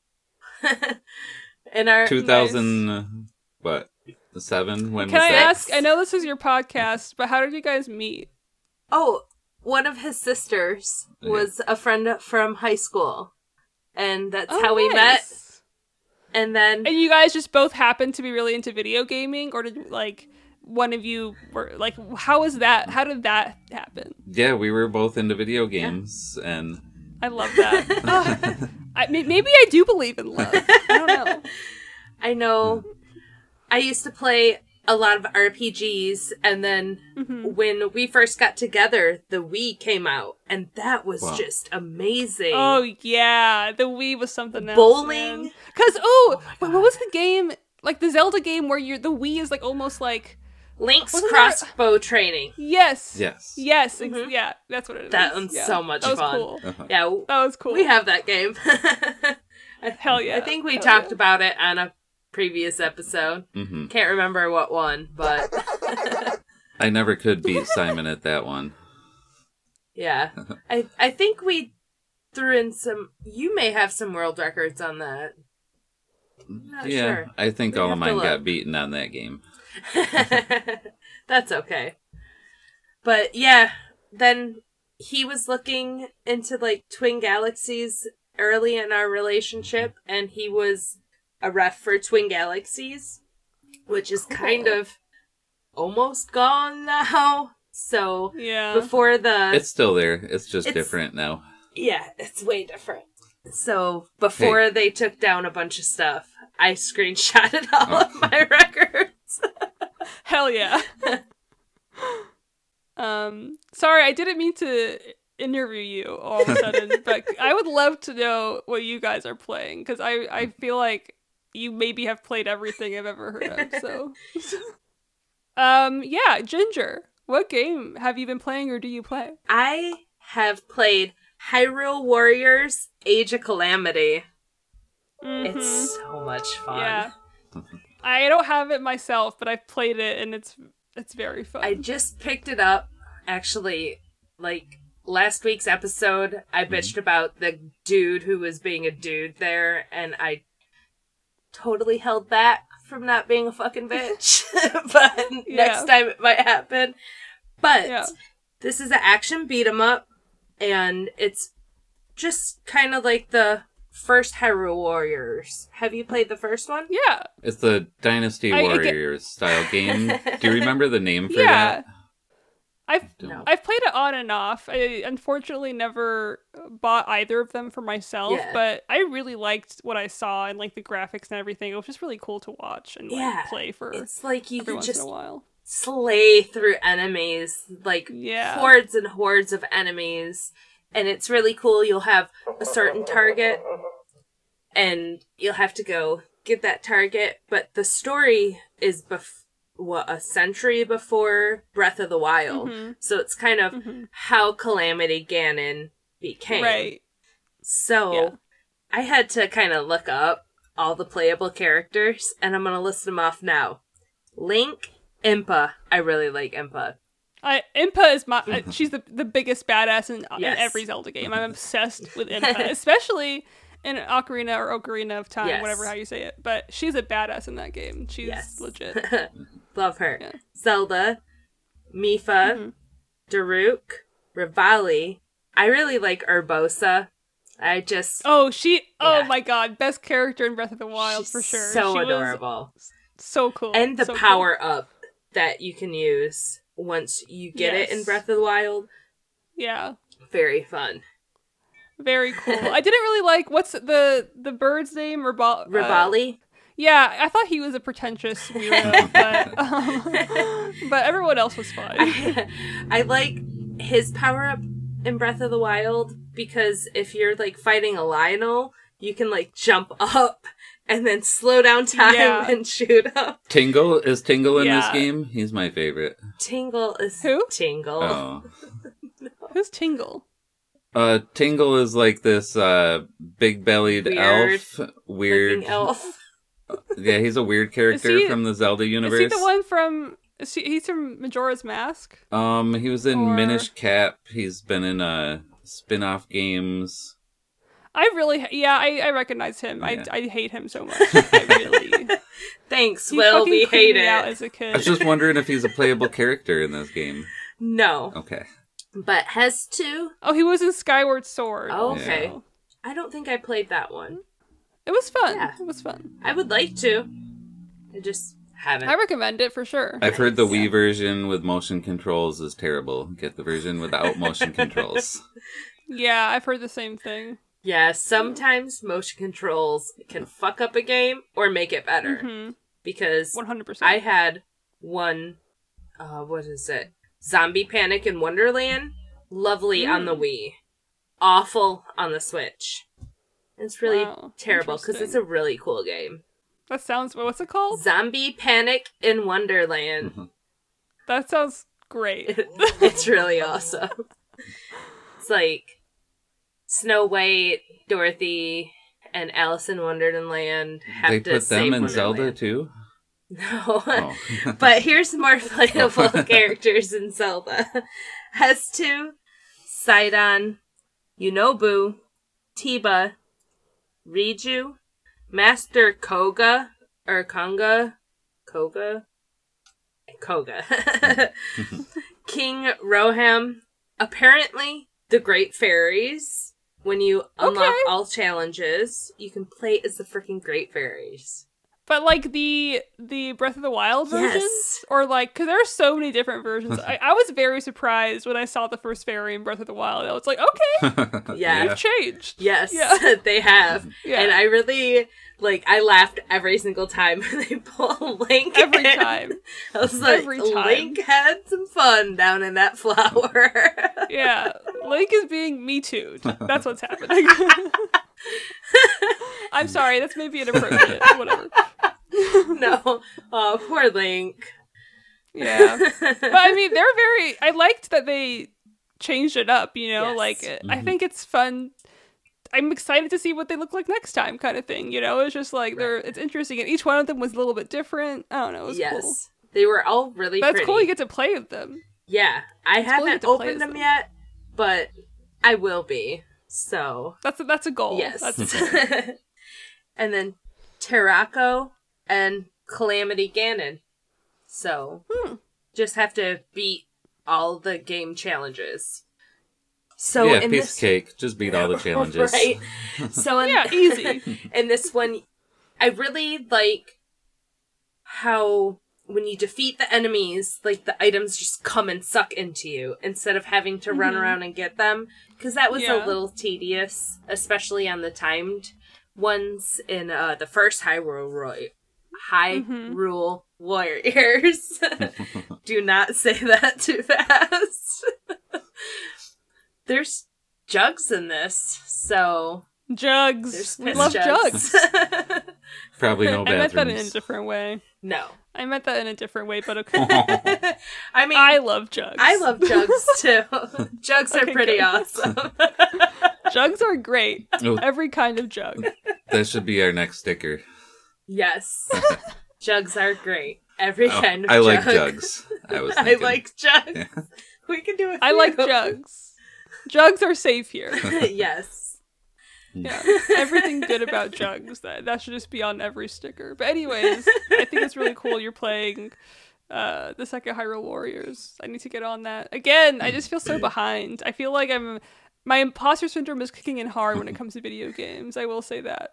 In our Two thousand uh, what? Seven? When Can was I that? ask? I know this is your podcast, but how did you guys meet? Oh, one of his sisters Yeah. was a friend from high school. And that's Oh, how we met. nice. And then And you guys just both happened to be really into video gaming, or did like one of you were like? How was that? How did that happen? Yeah, we were both into video games, and I love that. Ugh. I, may- maybe I do believe in love. I don't know. I know I used to play a lot of R P Gs, and then Mhm. when we first got together, the Wii came out, and that was Wow. just amazing. Oh yeah, the Wii was something else. Bowling. Because oh, my wait, God. what was the game? Like the Zelda game where you're the Wii is like almost like Link's Wasn't there- crossbow training. yes, yes. yes, ex- Mhm. yeah, that's what it is. That one's Yeah. so much that was fun. Cool. Uh-huh. Yeah, w- That was cool. we have that game. Hell yeah. I think we Hell talked yeah. about it on a previous episode. hmm Can't remember what one, but I never could beat Simon at that one. yeah. I I think we threw in some. You may have some world records on that. I'm not yeah, sure. I think We all have of to mine got look. beaten on that game. That's okay. But yeah, then he was looking into like Twin Galaxies early in our relationship, and he was a ref for Twin Galaxies, which is kind of almost gone now. So Yeah. before the It's still there. It's just It's- different now. yeah, it's way different. So before Hey. they took down a bunch of stuff, I screenshotted all Oh. of my records. Hell yeah. um, sorry, I didn't mean to interview you all of a sudden, but I would love to know what you guys are playing, because I, I feel like you maybe have played everything I've ever heard of, so. um, yeah, Ginger, what game have you been playing or do you play? I have played Hyrule Warriors Age of Calamity. Mhm. It's so much fun. Yeah. I don't have it myself, but I've played it and it's it's very fun. I just picked it up, actually, like, last week's episode, I bitched about the dude who was being a dude there, and I totally held back from not being a fucking bitch. But Yeah. next time it might happen. But Yeah. this is an action beat 'em up, and it's just kind of like the first Hyrule Warriors. Have you played the first one? Yeah. It's the Dynasty I- I get- Warriors style game. Do you remember the name for Yeah. that? I've Don't. No. I've played it on and off. I unfortunately never bought either of them for myself, Yeah. but I really liked what I saw and like the graphics and everything. It was just really cool to watch and like, Yeah, play for It's like you every can once just in a while. slay through enemies, like Yeah. hordes and hordes of enemies, and it's really cool. You'll have a certain target, and you'll have to go get that target, but the story is bef- what, a century before Breath of the Wild. Mhm. So it's kind of Mhm. how Calamity Ganon became. Right. So Yeah. I had to kind of look up all the playable characters, and I'm going to list them off now. Link, Impa. I really like Impa. I Impa is my uh, she's the the biggest badass in, Yes. in every Zelda game. I'm obsessed with Impa, especially in Ocarina or Ocarina of Time, Yes. whatever how you say it. But she's a badass in that game. She's Yes. legit. Love her. Yeah. Zelda, Mifa, Mhm. Daruk, Rivali. I really like Urbosa. I just Oh, she oh Yeah. my god, best character in Breath of the Wild she's for sure. so She was adorable. so cool. And the so cool. power up that you can use once you get it in Yes. Breath of the Wild. Yeah. Very fun. Very cool. I didn't really like what's the the bird's name? Ribal- uh, Rivali. yeah, I thought he was a pretentious weirdo, but um, but everyone else was fine. I, I like his power up in Breath of the Wild because if you're like fighting a Lionel, you can like jump up and then slow down time Yeah. and shoot up. Tingle? Is Tingle in Yeah. this game? He's my favorite. Tingle is Who? Tingle. Oh. Who's Tingle? Uh, Tingle is like this uh, big-bellied Weird elf. Weird. Looking elf. Yeah, he's a weird character he- from the Zelda universe. Is he the one from? Is he, he's from Majora's Mask. Um, he was in Or- Minish Cap. He's been in uh spin-off games. I really, yeah, I, I recognize him. Yeah. I, I hate him so much. I really. Thanks, He Will. fucking We hate creeped me out it. as a I kid. was just wondering if he's a playable character in this game. No, Okay. but has two. Oh, he was in Skyward Sword. Oh, also. okay. I don't think I played that one. It was fun. Yeah. It was fun. I would like to. I just haven't. I recommend it for sure. I've heard the Nice. Wii version with motion controls is terrible. Get the version without motion controls. Yeah, I've heard the same thing. Yeah, sometimes motion controls can fuck up a game or make it better. hmm Because one hundred percent. I had one, uh, what is it? Zombie Panic in Wonderland. Lovely on the Wii. Awful on the Switch. It's really Wow, terrible because it's interesting. a really cool game. That sounds. What's it called? Zombie Panic in Wonderland. That sounds great. It's really awesome. It's like Snow White, Dorothy, and Alice in Wonderland have They to put save them in Zelda Wonderland. too? No. Oh. But here's more playable characters in Zelda. Has two, Sidon, Yunobu, Tiba, Riju, Master Koga, or Konga, Koga, Koga, King Roham, apparently the Great Fairies. When you unlock Okay. all challenges, you can play as the freaking Great Fairies. But like the the Breath of the Wild versions, Yes. or like, because there are so many different versions. I, I was very surprised when I saw the first fairy in Breath of the Wild. I was like, okay, Yeah. they've changed. Yes, Yeah. they have. Yeah. And I really, like, I laughed every single time when they pull Link Every in. time. I was like, Every time. Link had some fun down in that flower. Yeah, Link is being Me Too'd. That's what's happening. I'm sorry, that's maybe inappropriate. Whatever. No. Oh, poor Link. Yeah. But I mean, they're very. I liked that they changed it up, you know? Yes. Like, mm-hmm. I think it's fun. I'm excited to see what they look like next time, kind of thing, you know? It's just like, they're. It's interesting. And each one of them was a little bit different. I don't know. It was yes. cool. They were all really But pretty. it's cool you get to play with them. Yeah. I It's cool you haven't get to play opened as them them. yet, but I will be. So, That's a, that's a goal. yes. That's And then Terrako and Calamity Ganon. So, Hmm. just have to beat all the game challenges. So yeah, in piece this of cake. Just beat all the challenges. right? So in, Yeah, easy. in this one, I really like how when you defeat the enemies, like the items just come and suck into you instead of having to run Mhm. around and get them. Because that was Yeah. a little tedious, especially on the timed ones in uh, the first Hyrule Roy. Hyrule Warriors. Do not say that too fast. There's jugs in this, so Jugs. there's We piss love jugs. Probably no I meant that in a bathrooms. different way. No. I meant that in a different way, but okay. I mean, I I, love jugs. love jugs too. Jugs are Okay, pretty good. awesome. Jugs are great. Oh, Every kind of jug. that should be our next sticker. Yes. Jugs are great. Every Oh, kind of I jug. like jugs. I was I thinking. like jugs. Yeah. We can do it. I like jugs. Jugs are safe here. Yes. Yeah. Everything good about jugs. That that should just be on every sticker. But anyways, I think it's really cool you're playing uh the second Hyrule Warriors. I need to get on that. Again, I just feel so behind. I feel like I'm my imposter syndrome is kicking in hard when it comes to video games. I will say that.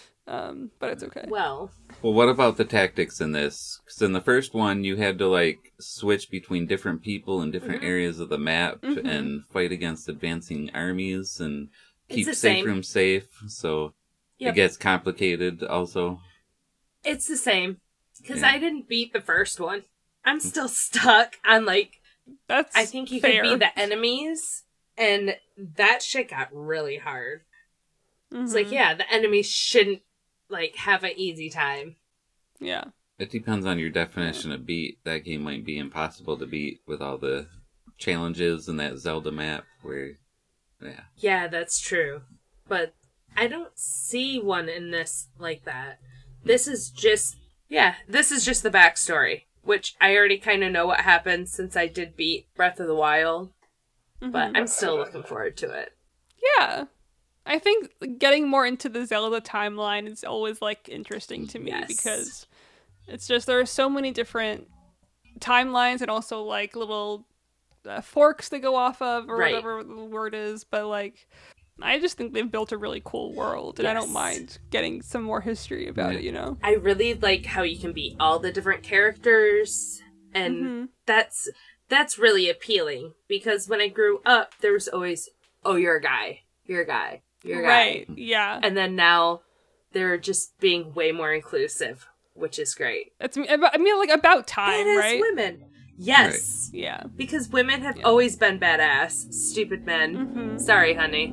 Um, but it's okay. Well, Well, what about the tactics in this? Because in the first one, you had to like switch between different people in different Mhm. areas of the map Mhm. and fight against advancing armies and It's keep the safe same. rooms safe. So Yep. it gets complicated. Also, it's the same. Because Yeah. I didn't beat the first one. I'm still stuck on, like, That's I think you fair. could be the enemies, and that shit got really hard. It's like, Mhm. yeah, the enemies shouldn't, like, have an easy time. Yeah. it depends on your definition of beat. That game might be impossible to beat with all the challenges in that Zelda map. Where, yeah, Yeah, that's true. But I don't see one in this like that. This is just, yeah, this is just the backstory, which I already kind of know what happened since I did beat Breath of the Wild, but Mhm. I'm still looking forward to it. Yeah. I think getting more into the Zelda timeline is always like interesting to me Yes. because it's just there are so many different timelines and also like little uh, forks they go off of or Right. whatever the word is, but like I just think they've built a really cool world and I don't Yes. mind getting some more history about Yeah. it, you know. I really like how you can beat all the different characters, and Mhm. that's that's really appealing because when I grew up, there was always, oh, you're a guy, you're a guy, you're a guy. Right. Yeah. And then now they're just being way more inclusive, which is great. It's I mean like about time, Badass right? women. Yes. Yeah. Because women have Yeah. always been badass. Stupid men. Mhm. Sorry, honey.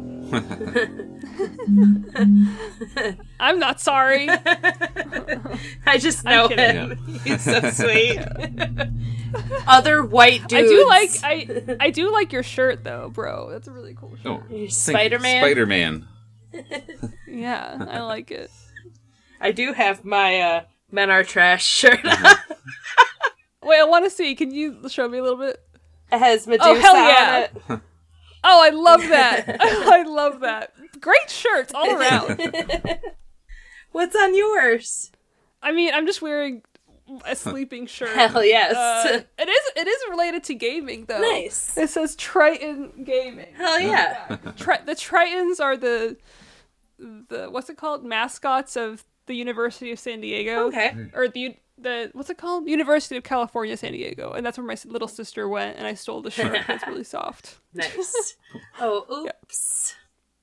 I'm not sorry. I just I'm know kidding. him. He's so sweet. Other white I dudes. do like I I do like your shirt though, bro. That's a really cool shirt. oh, You're Spider-Man. Spider-Man. Yeah, I like it. I do have my uh, Men Are Trash shirt on. Mm-hmm. Wait, I want to see. Can you show me a little bit? It has Medusa Oh, hell yeah. on it. Oh, I love that. I love that. Great shirts all around. What's on yours? I mean, I'm just wearing a sleeping shirt. Hell yes. Uh, it is it is related to gaming, though. Nice. It says Triton Gaming. Hell yeah. Tri- the Tritons are the, the, what's it called? Mascots of the University of San Diego. Okay. Or the, the what's it called? University of California, San Diego. And that's where my little sister went, and I stole the shirt. It's really soft. Nice. Oh, oops.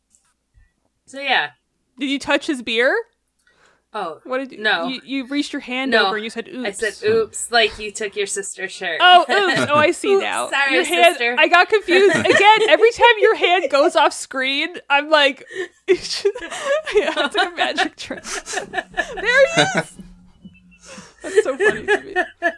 So yeah. Did you touch his beer? Oh. What did you? No. You, you reached your hand No. over and you said oops. I said oops, like you took your sister's shirt. Oh, oops. Oh, I see Oops, now. sorry, your hand, sister. I got confused. Again, every time your hand goes off screen, I'm like, yeah, it's like a magic trick. There he is. That's so funny to me.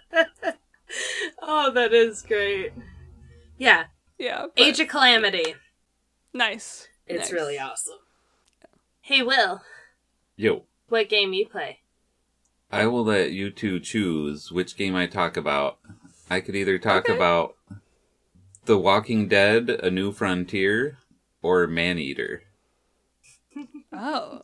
Oh, that is great. Yeah. Yeah. but- Age of Calamity. Nice. It's Nice. really awesome. Hey, Will. Yo. What game you play? I will let you two choose which game I talk about. I could either talk Okay. about The Walking Dead, A New Frontier, or Maneater. Oh.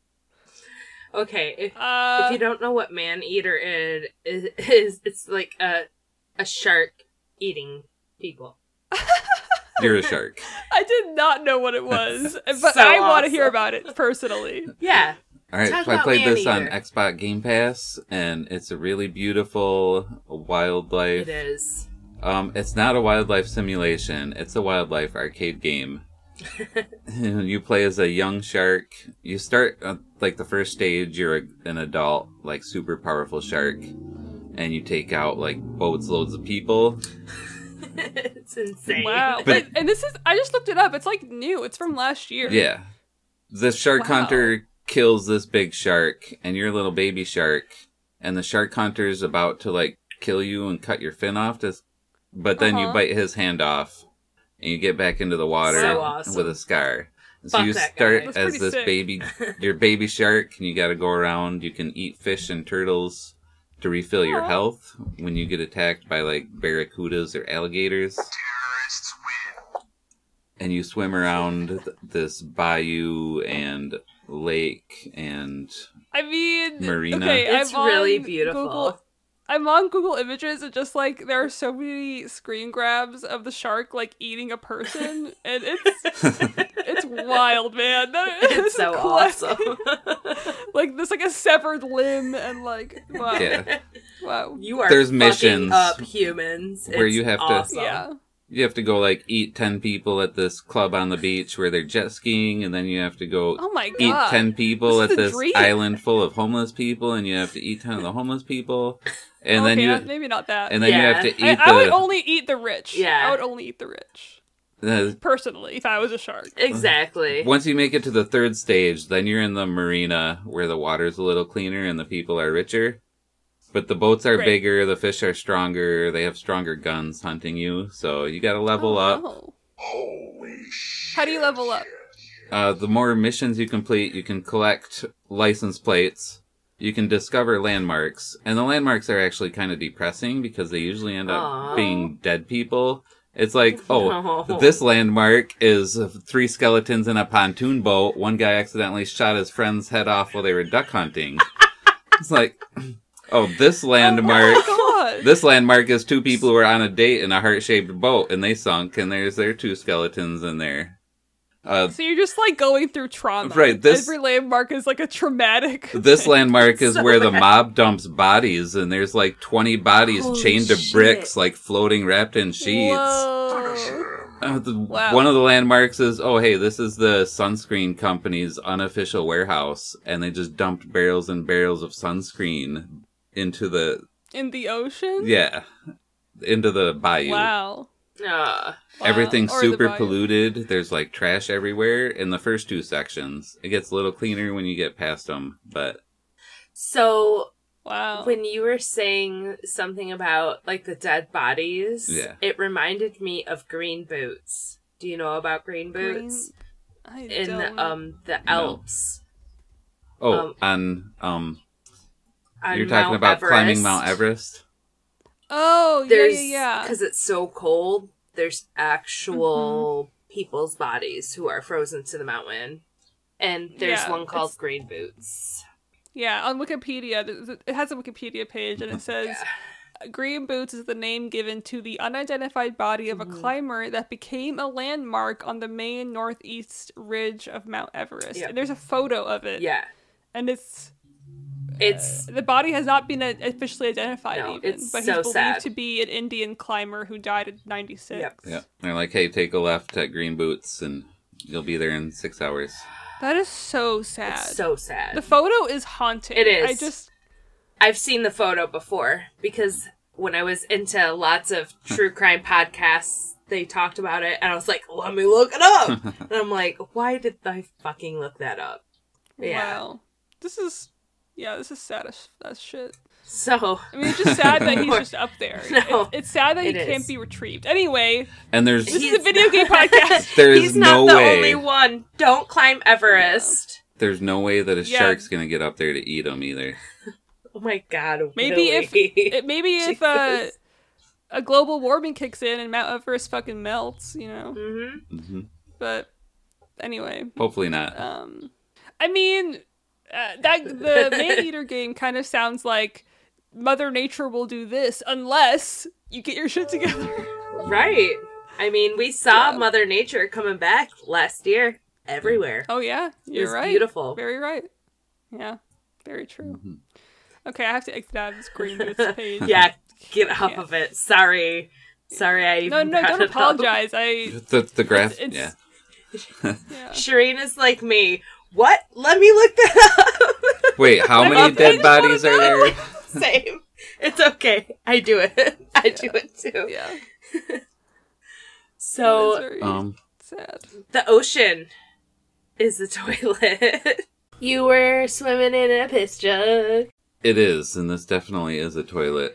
Okay, if, Uh, if you don't know what man-eater is, is, is it's like a a shark eating people. You're a shark. I did not know what it was, but So I want to hear awesome. about it personally. Yeah. Alright, Talk so I about played this on Maneater. Xbox Game Pass, and it's a really beautiful wildlife. It is. Um, it's not a wildlife simulation, it's a wildlife arcade game. You play as a young shark. You start, uh, like, the first stage, you're a, an adult, like, super powerful shark. And you take out, like, boats loads of people. It's insane. Wow. But- and, and this is, I just looked it up. It's like new. It's from last year. Yeah. The shark Wow. hunter kills this big shark, and you're a little baby shark, and the shark hunter's about to, like, kill you and cut your fin off, to, but then you Uh-huh. bite his hand off, and you get back into the water So awesome. with a scar. And so Fuck you that start guy. That's as pretty this sick. baby, your baby shark, and you gotta go around. You can eat fish and turtles to refill your Aw. health when you get attacked by, like, barracudas or alligators. And you swim around th- this bayou and lake and I mean, Marina. okay, It's I'm really on beautiful. Google, I'm on Google Images, and just like there are so many screen grabs of the shark like eating a person, and it's it's wild, man. That, It's this is so classic. awesome. Like there's like a severed limb, and like wow, Yeah. wow, You are There's fucking missions up humans. where It's you have to- awesome. yeah. You have to go, like, eat ten people at this club on the beach where they're jet skiing, and then you have to go Oh my eat god, ten people This is at a this dream. island full of homeless people, and you have to eat ten of the homeless people. And then okay, you not- maybe not that. and then you Yeah. have to I, eat I would the, only eat the rich. Yeah. I would only eat the rich the personally if I was a shark. Exactly. Once you make it to the third stage, then you're in the marina where the water's a little cleaner and the people are richer. But the boats are Great. bigger, the fish are stronger, they have stronger guns hunting you, so you gotta level Oh, up. wow. How do you level up? Uh, the more missions you complete, you can collect license plates, you can discover landmarks, and the landmarks are actually kind of depressing because they usually end up Aw. being dead people. It's like, oh, No. this landmark is three skeletons in a pontoon boat. One guy accidentally shot his friend's head off while they were duck hunting. It's like, oh, this landmark, Oh god. this landmark is two people who were on a date in a heart-shaped boat and they sunk, and there's their two skeletons in there. Uh, So you're just like going through trauma. Right, this- Every landmark is like a traumatic. this landmark is So where the bad. mob dumps bodies, and there's like twenty bodies Holy chained to shit. bricks, like floating wrapped in sheets. Whoa. Uh, the, Wow. One of the landmarks is, oh, hey, this is the sunscreen company's unofficial warehouse, and they just dumped barrels and barrels of sunscreen into the, In the ocean? yeah, into the bayou. Wow. Ah. Wow. Everything's Or the super bayou. polluted. There's like trash everywhere in the first two sections. It gets a little cleaner when you get past them, but So Wow. when you were saying something about like the dead bodies, Yeah. it reminded me of Green Boots. Do you know about Green Green- Boots? I In don't. um the Alps. oh, Um, on um, on you're talking Mount about climbing Everest. Mount Everest. Oh, yeah, There's yeah, yeah. because it's so cold. There's actual people's bodies who are frozen to the mountain. And there's Yeah, one called it's- Green Boots. Yeah, on Wikipedia, there's a- it has a Wikipedia page, and it says, Yeah. Green Boots is the name given to the unidentified body of a Mhm. climber that became a landmark on the main northeast ridge of Mount Everest. Yep. And there's a photo of it. Yeah. And it's... It's The body has not been uh, officially identified No, even, it's but so he's believed sad. to be an Indian climber who died at ninety-six. Yep. Yeah. They're like, hey, take a left at Green Boots and you'll be there in six hours. That is so sad. it's so sad. The photo is haunting. It is. I just... I've seen the photo before because when I was into lots of true crime podcasts, they talked about it, and I was like, let me look it up. And I'm like, why did I fucking look that up? Yeah. Wow. This is... Yeah, this is sad as, as shit. So, I mean, it's just sad that he's just up there. No, It- it's sad that he it can't is. be retrieved. Anyway, And there's this is He's a video not- game podcast. There is he's no not the way. only one. Don't climb Everest. there's no way that a Yeah. shark's gonna get up there to eat them either. Oh my god. Maybe if Willie. it, maybe if uh, Jesus. a global warming kicks in and Mount Everest fucking melts, you know. Mhm. hmm But anyway, Hopefully not. um, I mean, uh, that the Maneater game kind of sounds like Mother Nature will do this unless you get your shit together. Right. I mean, we saw Yeah. Mother Nature coming back last year everywhere. Oh yeah, you're was right. beautiful. Very right. Yeah, very true. Mhm. Okay, I have to exit out of this Green Boots page. Yeah, get off Yeah. of it. Sorry. Sorry I even No, no, brought don't it up. apologize. I The the graph. it's- yeah. yeah. Shireen is like me. What? Let me look that up. Wait, how I'm many up- I dead just wanna bodies are know. there? Same. It's okay. I do it. I do it too. Yeah. So That's very Um, sad. the ocean is the toilet. You were swimming in a piss jug. it is, and this definitely is a toilet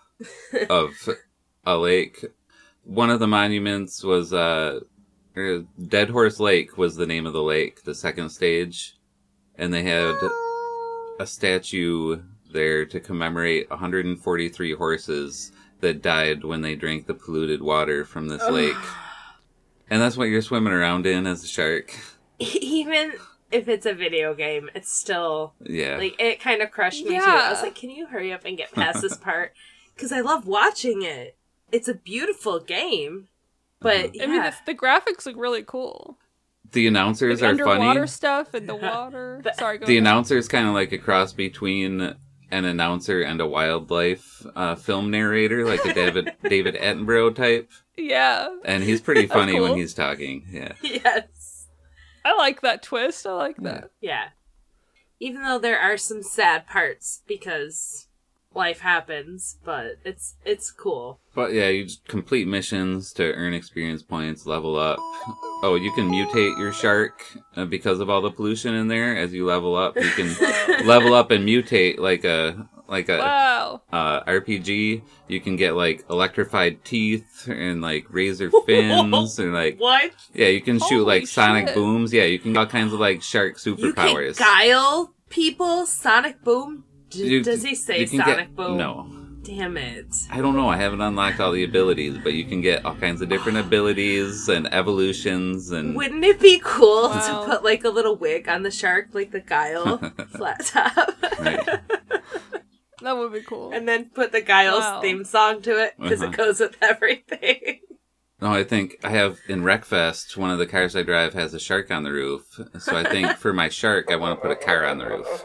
of a lake. One of the monuments was uh, er, Dead Horse Lake was the name of the lake, the second stage, and they had a statue there to commemorate one hundred forty-three horses that died when they drank the polluted water from this lake. And that's what you're swimming around in as a shark. Even if it's a video game, it's still Yeah. like it kind of crushed me too. I was Yeah. like, can you hurry up and get past this part? Because I love watching it. It's a beautiful game, but yeah. I mean, it's, the graphics look really cool. the announcers The are underwater funny. stuff and the water. The- Sorry, go The ahead. announcer is kind of like a cross between an announcer and a wildlife uh, film narrator, like a David David Attenborough type. Yeah, And he's pretty funny cool. when he's talking. Yeah. Yes. I like that twist. I like that. Yeah. Even though there are some sad parts because life happens, but it's it's cool. But yeah, you just complete missions to earn experience points, level up. Oh, you can mutate your shark uh, because of all the pollution in there. As you level up, you can level up and mutate like a like a Wow. uh, R P G. You can get like electrified teeth and like razor fins and like What? yeah, you can shoot Holy like sonic shit. booms. Yeah, you can get all kinds of like shark You superpowers. can guile people? Sonic Boom? D- You- does he say you can Sonic get- Boom? No. Damn it. I don't know. I haven't unlocked all the abilities, but you can get all kinds of different abilities and evolutions and Wouldn't it be cool Wow. to put like a little wig on the shark, like the Guile flat top? Right. That would be cool. And then put the Guile's Wow. theme song to it because Uh-huh. it goes with everything. No, I think I have in Wreckfest, one of the cars I drive has a shark on the roof. So I think for my shark, I want to put a car on the roof.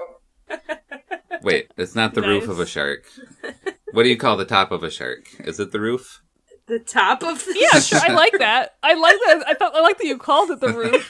Wait, it's not the roof of a Nice. shark. What do you call the top of a shark? Is it the roof? The top of the Yeah, sure. I like that. I like that. I thought I like that you called it the roof.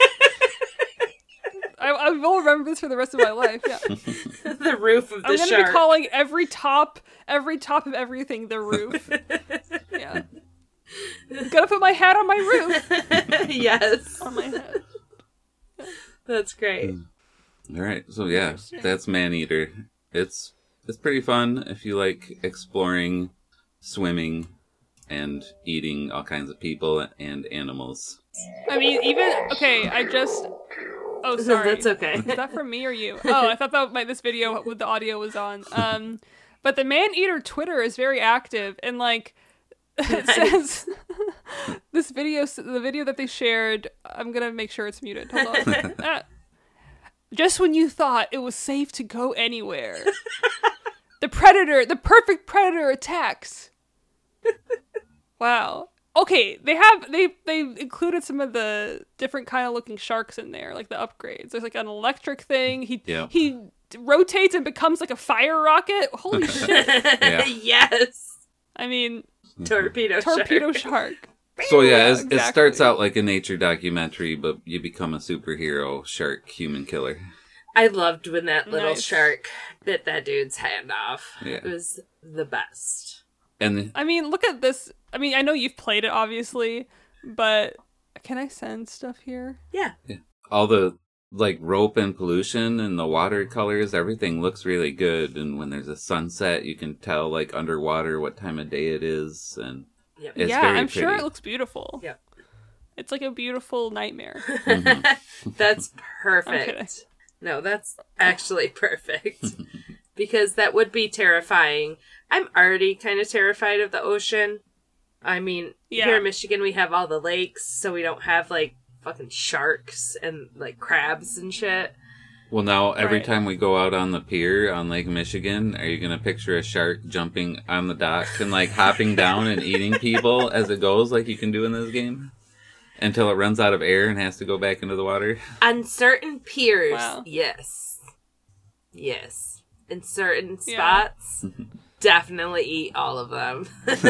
I, I will remember this for the rest of my life. Yeah, the roof of the I'm gonna shark. be calling every top, every top of everything the roof. Yeah, gotta put my hat on my roof. Yes, On my head. that's great. All right. So yeah, that's Maneater. It's it's pretty fun if you like exploring, swimming, and eating all kinds of people and animals. I mean, even okay. I just. Oh, sorry. That's okay. Is that from me or you? Oh, I thought that my, this video with the audio was on. Um, but the Maneater Twitter is very active, and like, it says this video, the video that they shared. I'm gonna make sure it's muted. Hold on. Ah. Just when you thought it was safe to go anywhere, the predator, the perfect predator, attacks. Wow. Okay, they have they they included some of the different kind of looking sharks in there, like the upgrades. There's like an electric thing. He Yeah. he rotates and becomes like a fire rocket. Holy shit! Yeah. Yes. I mean, Torpedo, torpedo shark. shark. So yeah, Yeah, it's- it exactly. starts out like a nature documentary, but you become a superhero shark human killer. I loved when that little Nice. shark bit that dude's hand off. Yeah. It was the best. And I mean, look at this. I mean, I know you've played it, obviously, but can I send stuff here? Yeah. all the like rope and pollution and the watercolors, everything looks really good. And when there's a sunset, you can tell like underwater what time of day it is, and Yep. it's yeah, very I'm sure pretty. it looks beautiful. Yep. It's like a beautiful nightmare. That's I'm kidding. perfect. No, that's actually perfect. Because that would be terrifying. I'm already kind of terrified of the ocean. I mean, Yeah. here in Michigan we have all the lakes, so we don't have like fucking sharks and like crabs and shit. Well, now every Right. time we go out on the pier on Lake Michigan, are you gonna picture a shark jumping on the dock and like hopping down and eating people as it goes, like you can do in this game, until it runs out of air and has to go back into the water? On certain piers, Wow. yes. Yes. In certain Yeah. spots, definitely eat all of them.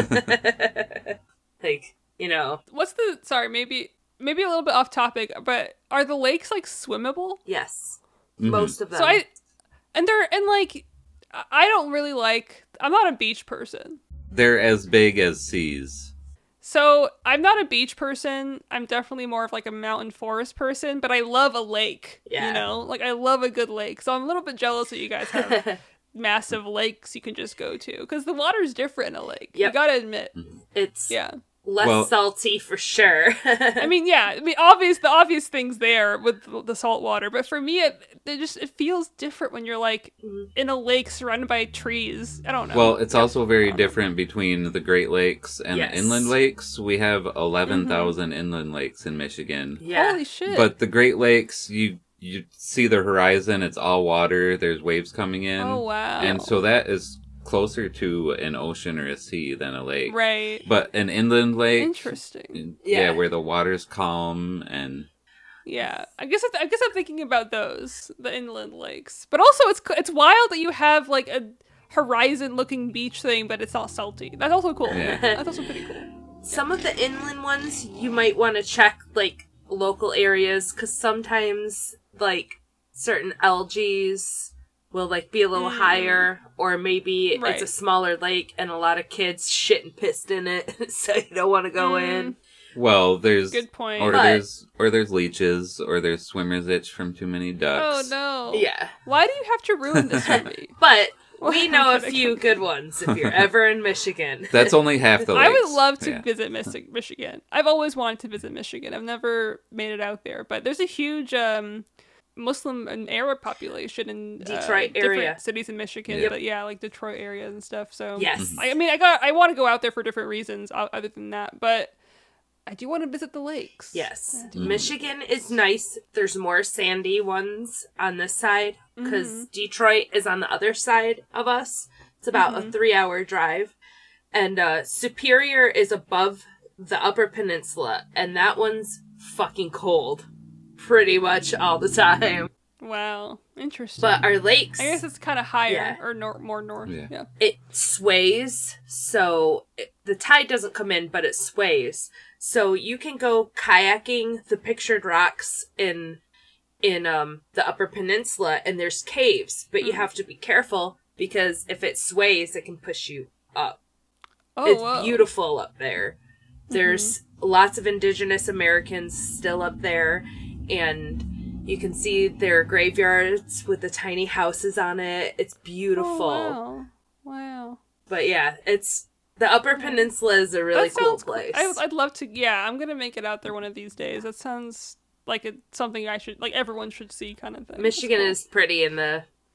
Like, you know, What's the sorry, maybe maybe a little bit off topic, but are the lakes like swimmable? yes. Mhm. Most of them. So I and they're and like I I don't really like I'm not a beach person. They're as big as seas. So I'm not a beach person. I'm definitely more of like a mountain forest person, but I love a lake. Yeah. You know? Like I love a good lake. So I'm a little bit jealous that you guys have massive lakes you can just go to. Because the water's different in a lake. You Yep. gotta admit. It's Yeah. less Well- salty for sure. I mean, yeah. I mean, obvious the obvious things there with the- the salt water, but for me, it, it just it feels different when you're like in a lake surrounded by trees. I don't know. Well, it's also very different between the Great Lakes and Yes. the inland lakes. We have eleven thousand inland lakes in Michigan. yeah. Holy shit! But the Great Lakes, you you see the horizon, it's all water, there's waves coming in. oh wow! And so that is closer to an ocean or a sea than a lake. right, But an inland lake, interesting. yeah, Yeah. where the water's calm and Yeah, I guess I, I guess I'm thinking about those the inland lakes, but also it's it's wild that you have like a horizon-looking beach thing, but it's not salty. That's also cool. Yeah. That's also pretty cool. Some of the inland ones, you might want to check, like, local areas, because sometimes, like, certain algaes will, like, be a little higher, or maybe Right. it's a smaller lake and a lot of kids shit and pissed in it, so you don't want to go in. well, there's Good point. or But- there's or there's leeches, or there's swimmer's itch from too many Oh ducks. no! Yeah. Why do you have to ruin this for me? But we I'm know a kidding. few good ones if you're ever in Michigan. That's only half the lakes. I would love to Yeah. visit Mystic, Michigan. I've always wanted to visit Michigan. I've never made it out there, but there's a huge um, Muslim and Arab population in uh, Detroit different area. cities in Michigan. Yep. But yeah, like Detroit area and stuff. So Yes. I, I mean, I got I want to go out there for different reasons o- other than that, but I do want to visit the lakes. Yes. Mm. Michigan is nice. There's more sandy ones on this side because Mm-hmm. Detroit is on the other side of us. It's about Mm-hmm. a three hour drive. And uh, Superior is above the Upper Peninsula, and that one's fucking cold pretty much all the time. Wow, interesting. But our lakes, I guess it's kind of higher Yeah. or nor- more north. Yeah. Yeah. it sways, so it, the tide doesn't come in, but it sways. So you can go kayaking the pictured rocks in in um the Upper Peninsula, and there's caves, but you have to be careful because if it sways, it can push you up. Oh, it's whoa. beautiful up there. There's lots of indigenous Americans still up there, and you can see their graveyards with the tiny houses on it. It's beautiful. Oh, wow. Wow. But yeah, it's the Upper Peninsula is a really That cool sounds place. I, I'd love to. Yeah, I'm gonna make it out there one of these days. That sounds like it's something I should, like everyone should see, kind of thing. Michigan That's is pretty in the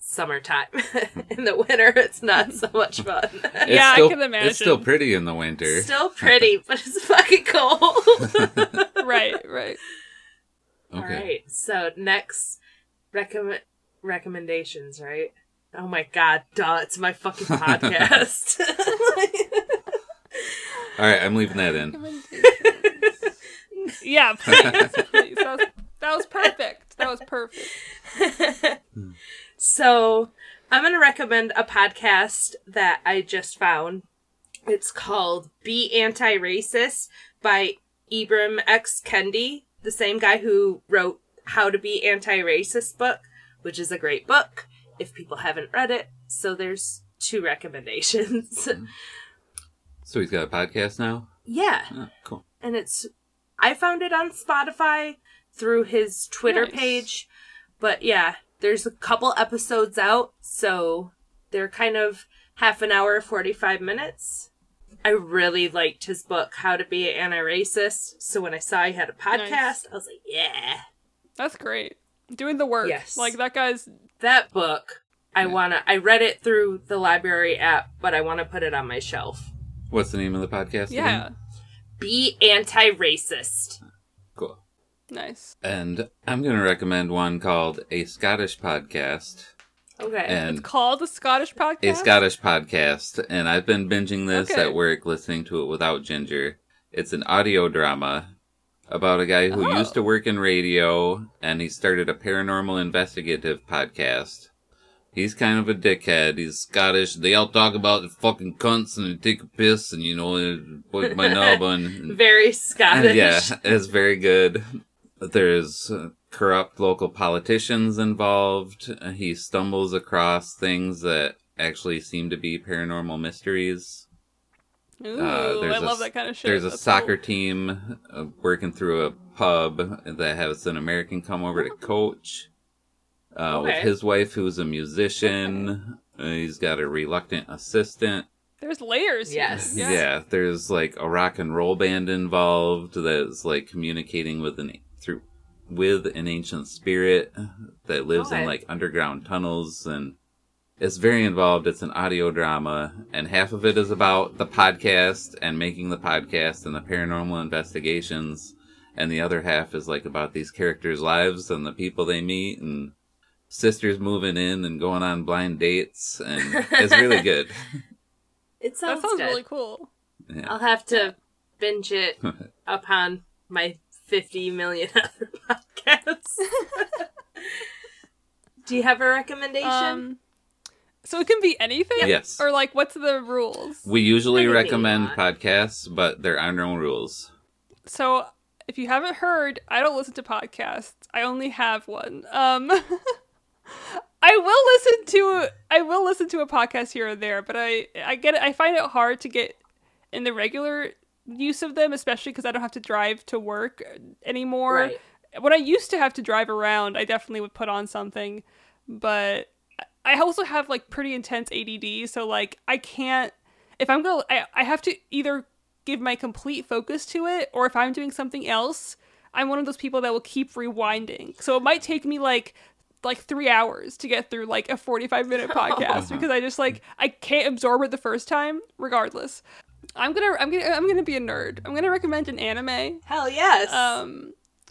summertime. In the winter, it's not so much fun. It's Yeah, I still, can imagine. It's still pretty in the winter. Still pretty, but it's fucking cold. Right, right. Okay. All right. So next recommend recommendations, right? Oh my god, duh! It's my fucking podcast. All right, I'm leaving that in. Yeah, please, please. That was, that was perfect. That was perfect. So I'm going to recommend a podcast that I just found. It's called Be Anti-Racist by Ibram X. Kendi, the same guy who wrote How to Be Anti-Racist book, which is a great book if people haven't read it. So there's two recommendations. So he's got a podcast now? Yeah. Oh, cool. And it's, I found it on Spotify through his Twitter Nice. page. But yeah, there's a couple episodes out, so they're kind of half an hour, forty-five minutes. I really liked his book, How to Be an Anti-Racist. So when I saw he had a podcast, Nice. I was like, yeah. That's great. Doing the work. Yes. Like, that guy's... That book, I Yeah. want to, I read it through the library app, but I want to put it on my shelf. What's the name of the podcast Yeah. again? Be Anti-Racist. Cool. Nice. And I'm going to recommend one called A Scottish Podcast. Okay. And It's called the Scottish Podcast? A Scottish Podcast. And I've been binging this Okay. at work, listening to it without Ginger. It's an audio drama about a guy who Oh. used to work in radio, and he started a paranormal investigative podcast. He's kind of a dickhead. He's Scottish. They all talk about the fucking cunts and they take a piss and, you know, put my knob on. Very Scottish. Yeah, it's very good. There's uh, corrupt local politicians involved. He stumbles across things that actually seem to be paranormal mysteries. Ooh, Uh, there's I a love s- that kind of shit. There's a That's soccer cool. team uh, working through a pub that has an American come over to coach. Uh, Okay. With his wife, who's a musician. Uh, he's got a reluctant assistant. There's layers. here. Yes. Yeah. there's like a rock and roll band involved that's like communicating with an through with an ancient spirit that lives Okay. in like underground tunnels, and it's very involved. It's an audio drama, and half of it is about the podcast and making the podcast and the paranormal investigations, and the other half is like about these characters' lives and the people they meet and sisters moving in and going on blind dates, and it's really good. It That sounds, sounds good. really cool. Yeah. I'll have to binge it upon my fifty million other podcasts. Do you have a recommendation? Um, so it can be anything? Yes. Or, like, what's the rules? We usually Anything you recommend want. podcasts, but there are no rules. So, if you haven't heard, I don't listen to podcasts. I only have one. Um, I will listen to I will listen to a podcast here or there, but I I get it. I find it hard to get in the regular use of them, especially because I don't have to drive to work anymore. Right. When I used to have to drive around, I definitely would put on something, but I also have like pretty intense A D D, so like I can't if I'm gonna I, I have to either give my complete focus to it, or if I'm doing something else, I'm one of those people that will keep rewinding. So it might take me like like three hours to get through like a forty-five minute podcast because I just like I can't absorb it the first time regardless. I'm gonna I'm gonna I'm gonna be a nerd. I'm gonna recommend an anime. Hell yes. Um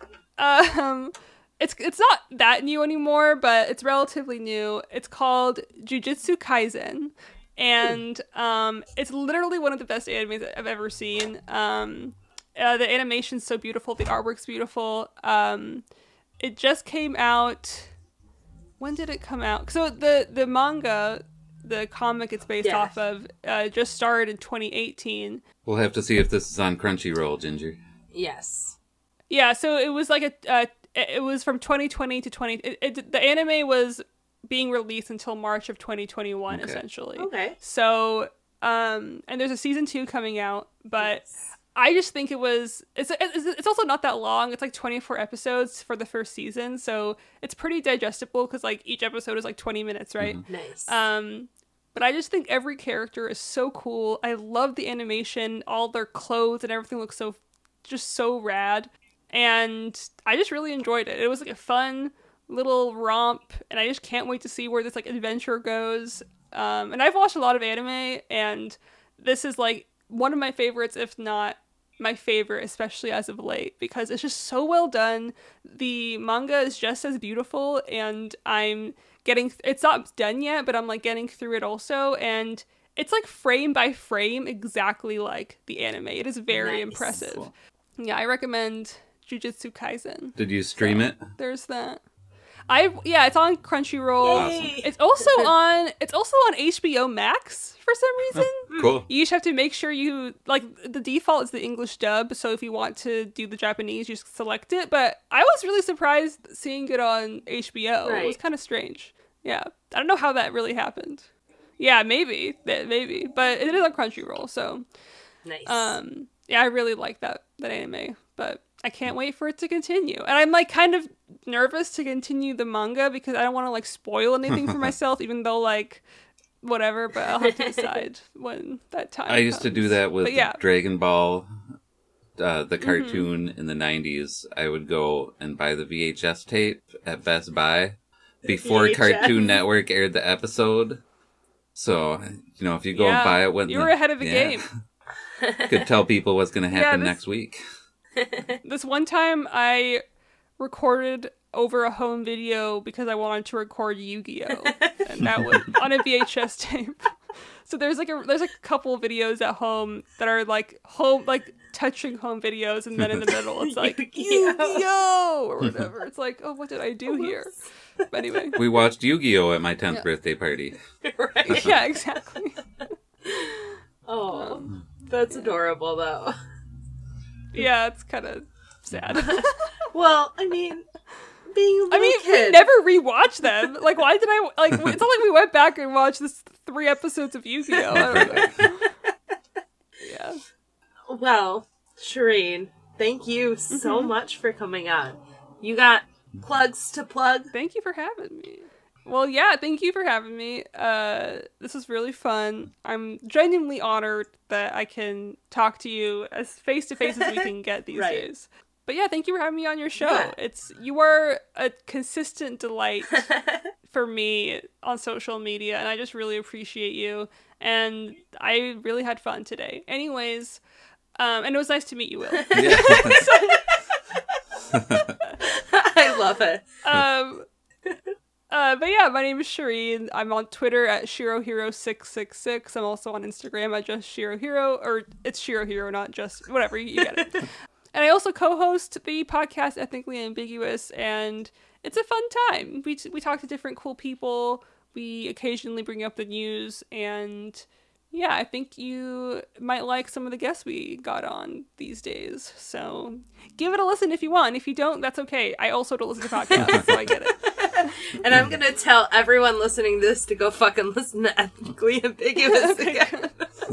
um it's it's not that new anymore, but it's relatively new. It's called Jujutsu Kaisen. And um it's literally one of the best animes that I've ever seen. Um uh, the animation's so beautiful, the artwork's beautiful. Um it just came out. When did it come out? So the the manga, the comic it's based Yeah. off of, uh, just started in twenty eighteen. We'll have to see if this is on Crunchyroll, Ginger. yes. Yeah, so it was like a uh, it was from twenty twenty to twenty. It, it, the anime was being released until March of twenty twenty-one, Okay. essentially. Okay. So um, and there's a season two coming out, but. Yes. I just think it was it's, it's it's also not that long. It's like twenty-four episodes for the first season, so it's pretty digestible because like each episode is like twenty minutes, right? Nice. Um but I just think every character is so cool. I love the animation, all their clothes and everything looks so just so rad, and I just really enjoyed it. It was like a fun little romp, and I just can't wait to see where this like adventure goes. Um, and I've watched a lot of anime, and this is like one of my favorites, if not my favorite, especially as of late, because it's just so well done. The manga is just as beautiful, and I'm getting th- it's not done yet, but I'm like getting through it also, and it's like frame by frame exactly like the anime. It is very Nice. impressive. Cool. Yeah, I recommend Jujutsu Kaisen. Did you stream it? There's that. I yeah, it's on Crunchyroll. Yay. It's also on it's also on H B O Max for some reason. Cool. You just have to make sure you like the default is the English dub, so if you want to do the Japanese, you just select it. But I was really surprised seeing it on H B O. It was Right. kind of strange. Yeah, I don't know how that really happened. Yeah, maybe, That- maybe, but it is on Crunchyroll, so Nice. um, yeah, I really like that that anime, but I can't wait for it to continue. And I'm like kind of nervous to continue the manga because I don't want to like spoil anything for myself, even though like whatever. But I'll have to decide when that time. I used to do comes. that with But yeah, Dragon Ball, uh, the cartoon in the nineties. I would go and buy the V H S tape at Best Buy before V H S. Cartoon Network aired the episode. So, you know, if you go yeah, and buy it when you the- were ahead of the yeah, game. could tell people what's going to Yeah, happen this- next week. This one time I recorded over a home video because I wanted to record Yu-Gi-Oh! And that was on a V H S tape. So there's like a there's like a couple videos at home that are like home like touching home videos, and then in the middle it's like Yu-Gi-Oh! Yu-Gi-Oh! Or whatever. It's like, oh, what did I do here? But anyway. We watched Yu-Gi-Oh! At my tenth Yeah. birthday party. Right. Yeah, exactly. Oh, that's adorable, though. Yeah, it's kind of sad. Well, I mean, being a little I mean, kid. we never rewatched them. Like, why did I, like, it's not like we went back and watched this three episodes of Yu-Gi-Oh! I don't know. Yeah. Well, Shireen, thank you so Mm-hmm. much for coming on. You got plugs to plug? Thank you for having me. Well, yeah, thank you for having me. Uh, this was really fun. I'm genuinely honored that I can talk to you as face to face as we can get these Right. days. But yeah, thank you for having me on your show. Yeah. It's you are a consistent delight for me on social media, and I just really appreciate you. And I really had fun today. Anyways, um, and it was nice to meet you, Will. Yeah. I love it. um, uh, but yeah, my name is Shireen. I'm on Twitter at ShiroHero six six six. I'm also on Instagram at just ShiroHero, or it's ShiroHero, not just whatever. You, you get it. And I also co-host the podcast Ethnically Ambiguous, and it's a fun time. We we talk to different cool people. We occasionally bring up the news, and yeah, I think you might like some of the guests we got on these days. So give it a listen if you want. If you don't, that's okay. I also don't listen to podcasts, so I get it. And I'm gonna tell everyone listening to this to go fucking listen to Ethnically Ambiguous Okay, again.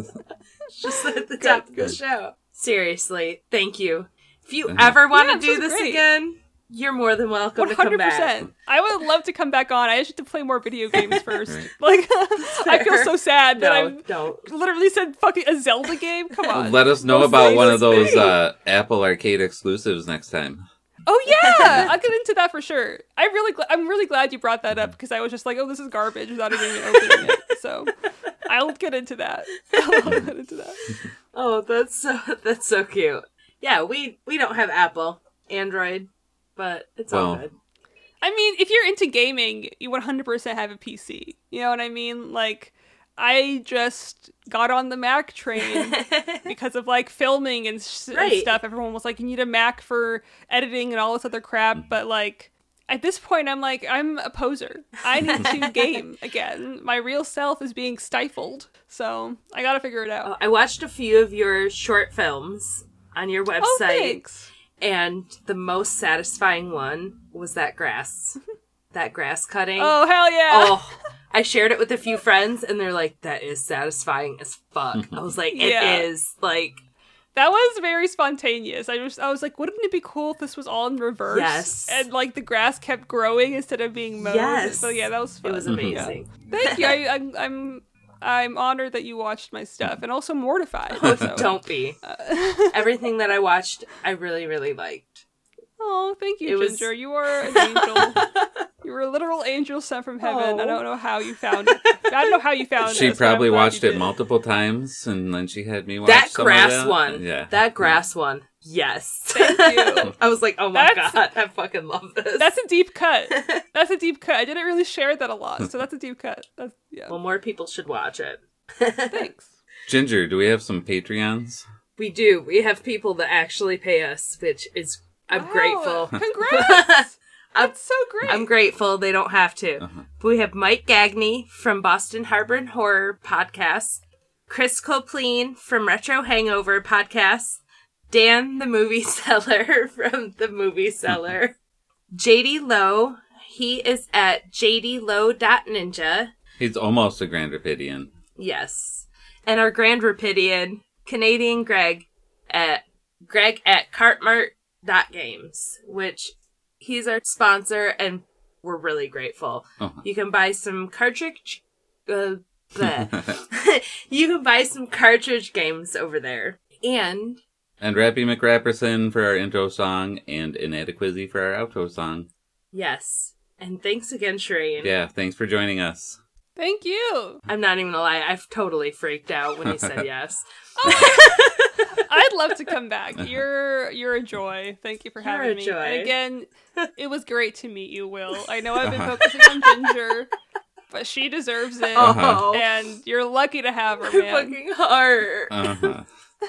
Just at the top of the good. show. Seriously, thank you. If you Mhm. ever want Yeah, to this do was this great. again, you're more than welcome One to come hundred back. percent. I would love to come back on. I just have to play more video games first. Right. Like, I feel Fair. so sad that No, I've don't. literally said fucking a Zelda game. Come on. Let us know Those about one things of those big. uh, Apple Arcade exclusives next time. Oh yeah, I'll get into that for sure. I really, gl- I'm really glad you brought that up because I was just like, oh, this is garbage without even opening it. So I'll get into that. I'll get into that. Oh, that's so that's so cute. Yeah, we we don't have Apple, Android, but it's all Well, good. I mean, if you're into gaming, you one hundred percent have a P C. You know what I mean? Like, I just got on the Mac train because of like filming and, sh- and Right. stuff. Everyone was like, you need a Mac for editing and all this other crap. But like, at this point, I'm like, I'm a poser. I need to game again. My real self is being stifled. So I gotta figure it out. Oh, I watched a few of your short films on your website, Oh, thanks. and the most satisfying one was that grass, that grass cutting. Oh, hell yeah. Oh, I shared it with a few friends, and they're like, "That is satisfying as fuck." I was like, "It Yeah. is like." That was very spontaneous. I just I was like, wouldn't it be cool if this was all in reverse? Yes. And like the grass kept growing instead of being mowed. Yes. So yeah, that was fun. It was Yeah. amazing. Thank you. I, I'm I'm I'm honored that you watched my stuff, and also mortified. So. Don't be. Everything that I watched, I really, really liked. Oh, thank you, It was- Ginger. You are an angel. You were a literal angel sent from heaven. Oh. I don't know how you found it. I don't know how you found She this, but I'm probably glad watched you it did. multiple times, and then she had me watch That some grass of that. one. Yeah. That grass one. Yes. Thank you. I was like, oh my That's- god, I fucking love this. That's a deep cut. That's a deep cut. I didn't really share that a lot, so that's a deep cut. That's, yeah. Well, more people should watch it. Thanks. Ginger, do we have some Patreons? We do. We have people that actually pay us, which is, I'm Wow. grateful. Congrats. I'm- That's so great. I'm grateful they don't have to. Uh-huh. But we have Mike Gagney from Boston Harbor and Horror Podcast, Chris Copleen from Retro Hangover Podcast, Dan the Movie Seller from The Movie Seller, J D Lowe, he is at j d lowe dot ninja. He's almost a Grand Rapidian. Yes. And our Grand Rapidian, Canadian Greg, at Greg at cartmart dot games, which he's our sponsor, and we're really grateful. Uh-huh. You can buy some cartridge... Uh, bleh. You can buy some cartridge games over there. And... And Rappy McRapperson for our intro song, and Inadequacy for our outro song. yes. And thanks again, Shireen. Yeah, thanks for joining us. Thank you. I'm not even gonna lie, I've totally freaked out when he said yes. I'd love to come back. You're you're a joy. Thank you for You're having a me. joy. And again, it was great to meet you, Will. I know I've been Uh-huh. focusing on Ginger, but she deserves it. Oh, And you're lucky to have her, my man. fucking heart. Uh-huh.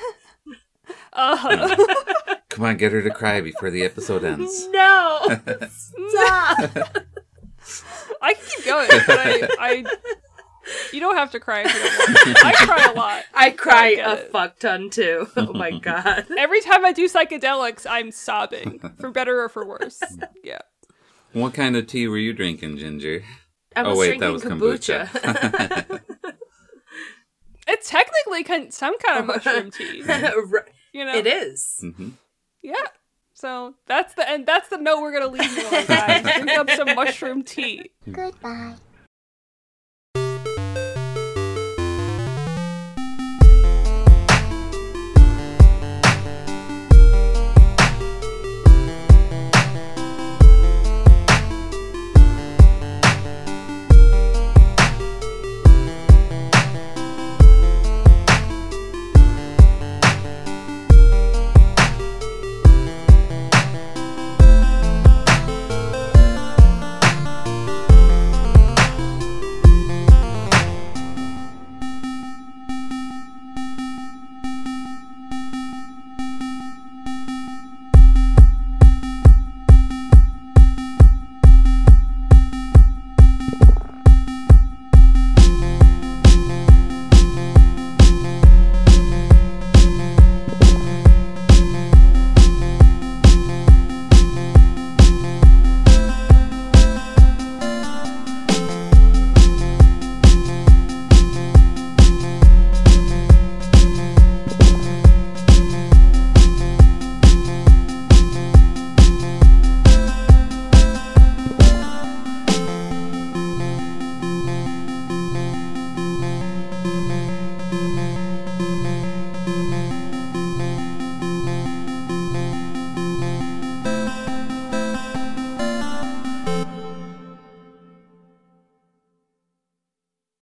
Uh, Come on, get her to cry before the episode ends. No! Stop! I can keep going, but I, I you don't have to cry if you don't want. I cry a lot. I cry I get a it. fuck ton too. Oh my god. Every time I do psychedelics, I'm sobbing, for better or for worse. Yeah. What kind of tea were you drinking, Ginger? I was Oh, wait, drinking that was kombucha. kombucha. It's technically kind some kind of mushroom tea. Right. You know, It is. hmm Yeah. So that's the and that's the note we're gonna leave you on, guys. Drink up some mushroom tea. Goodbye.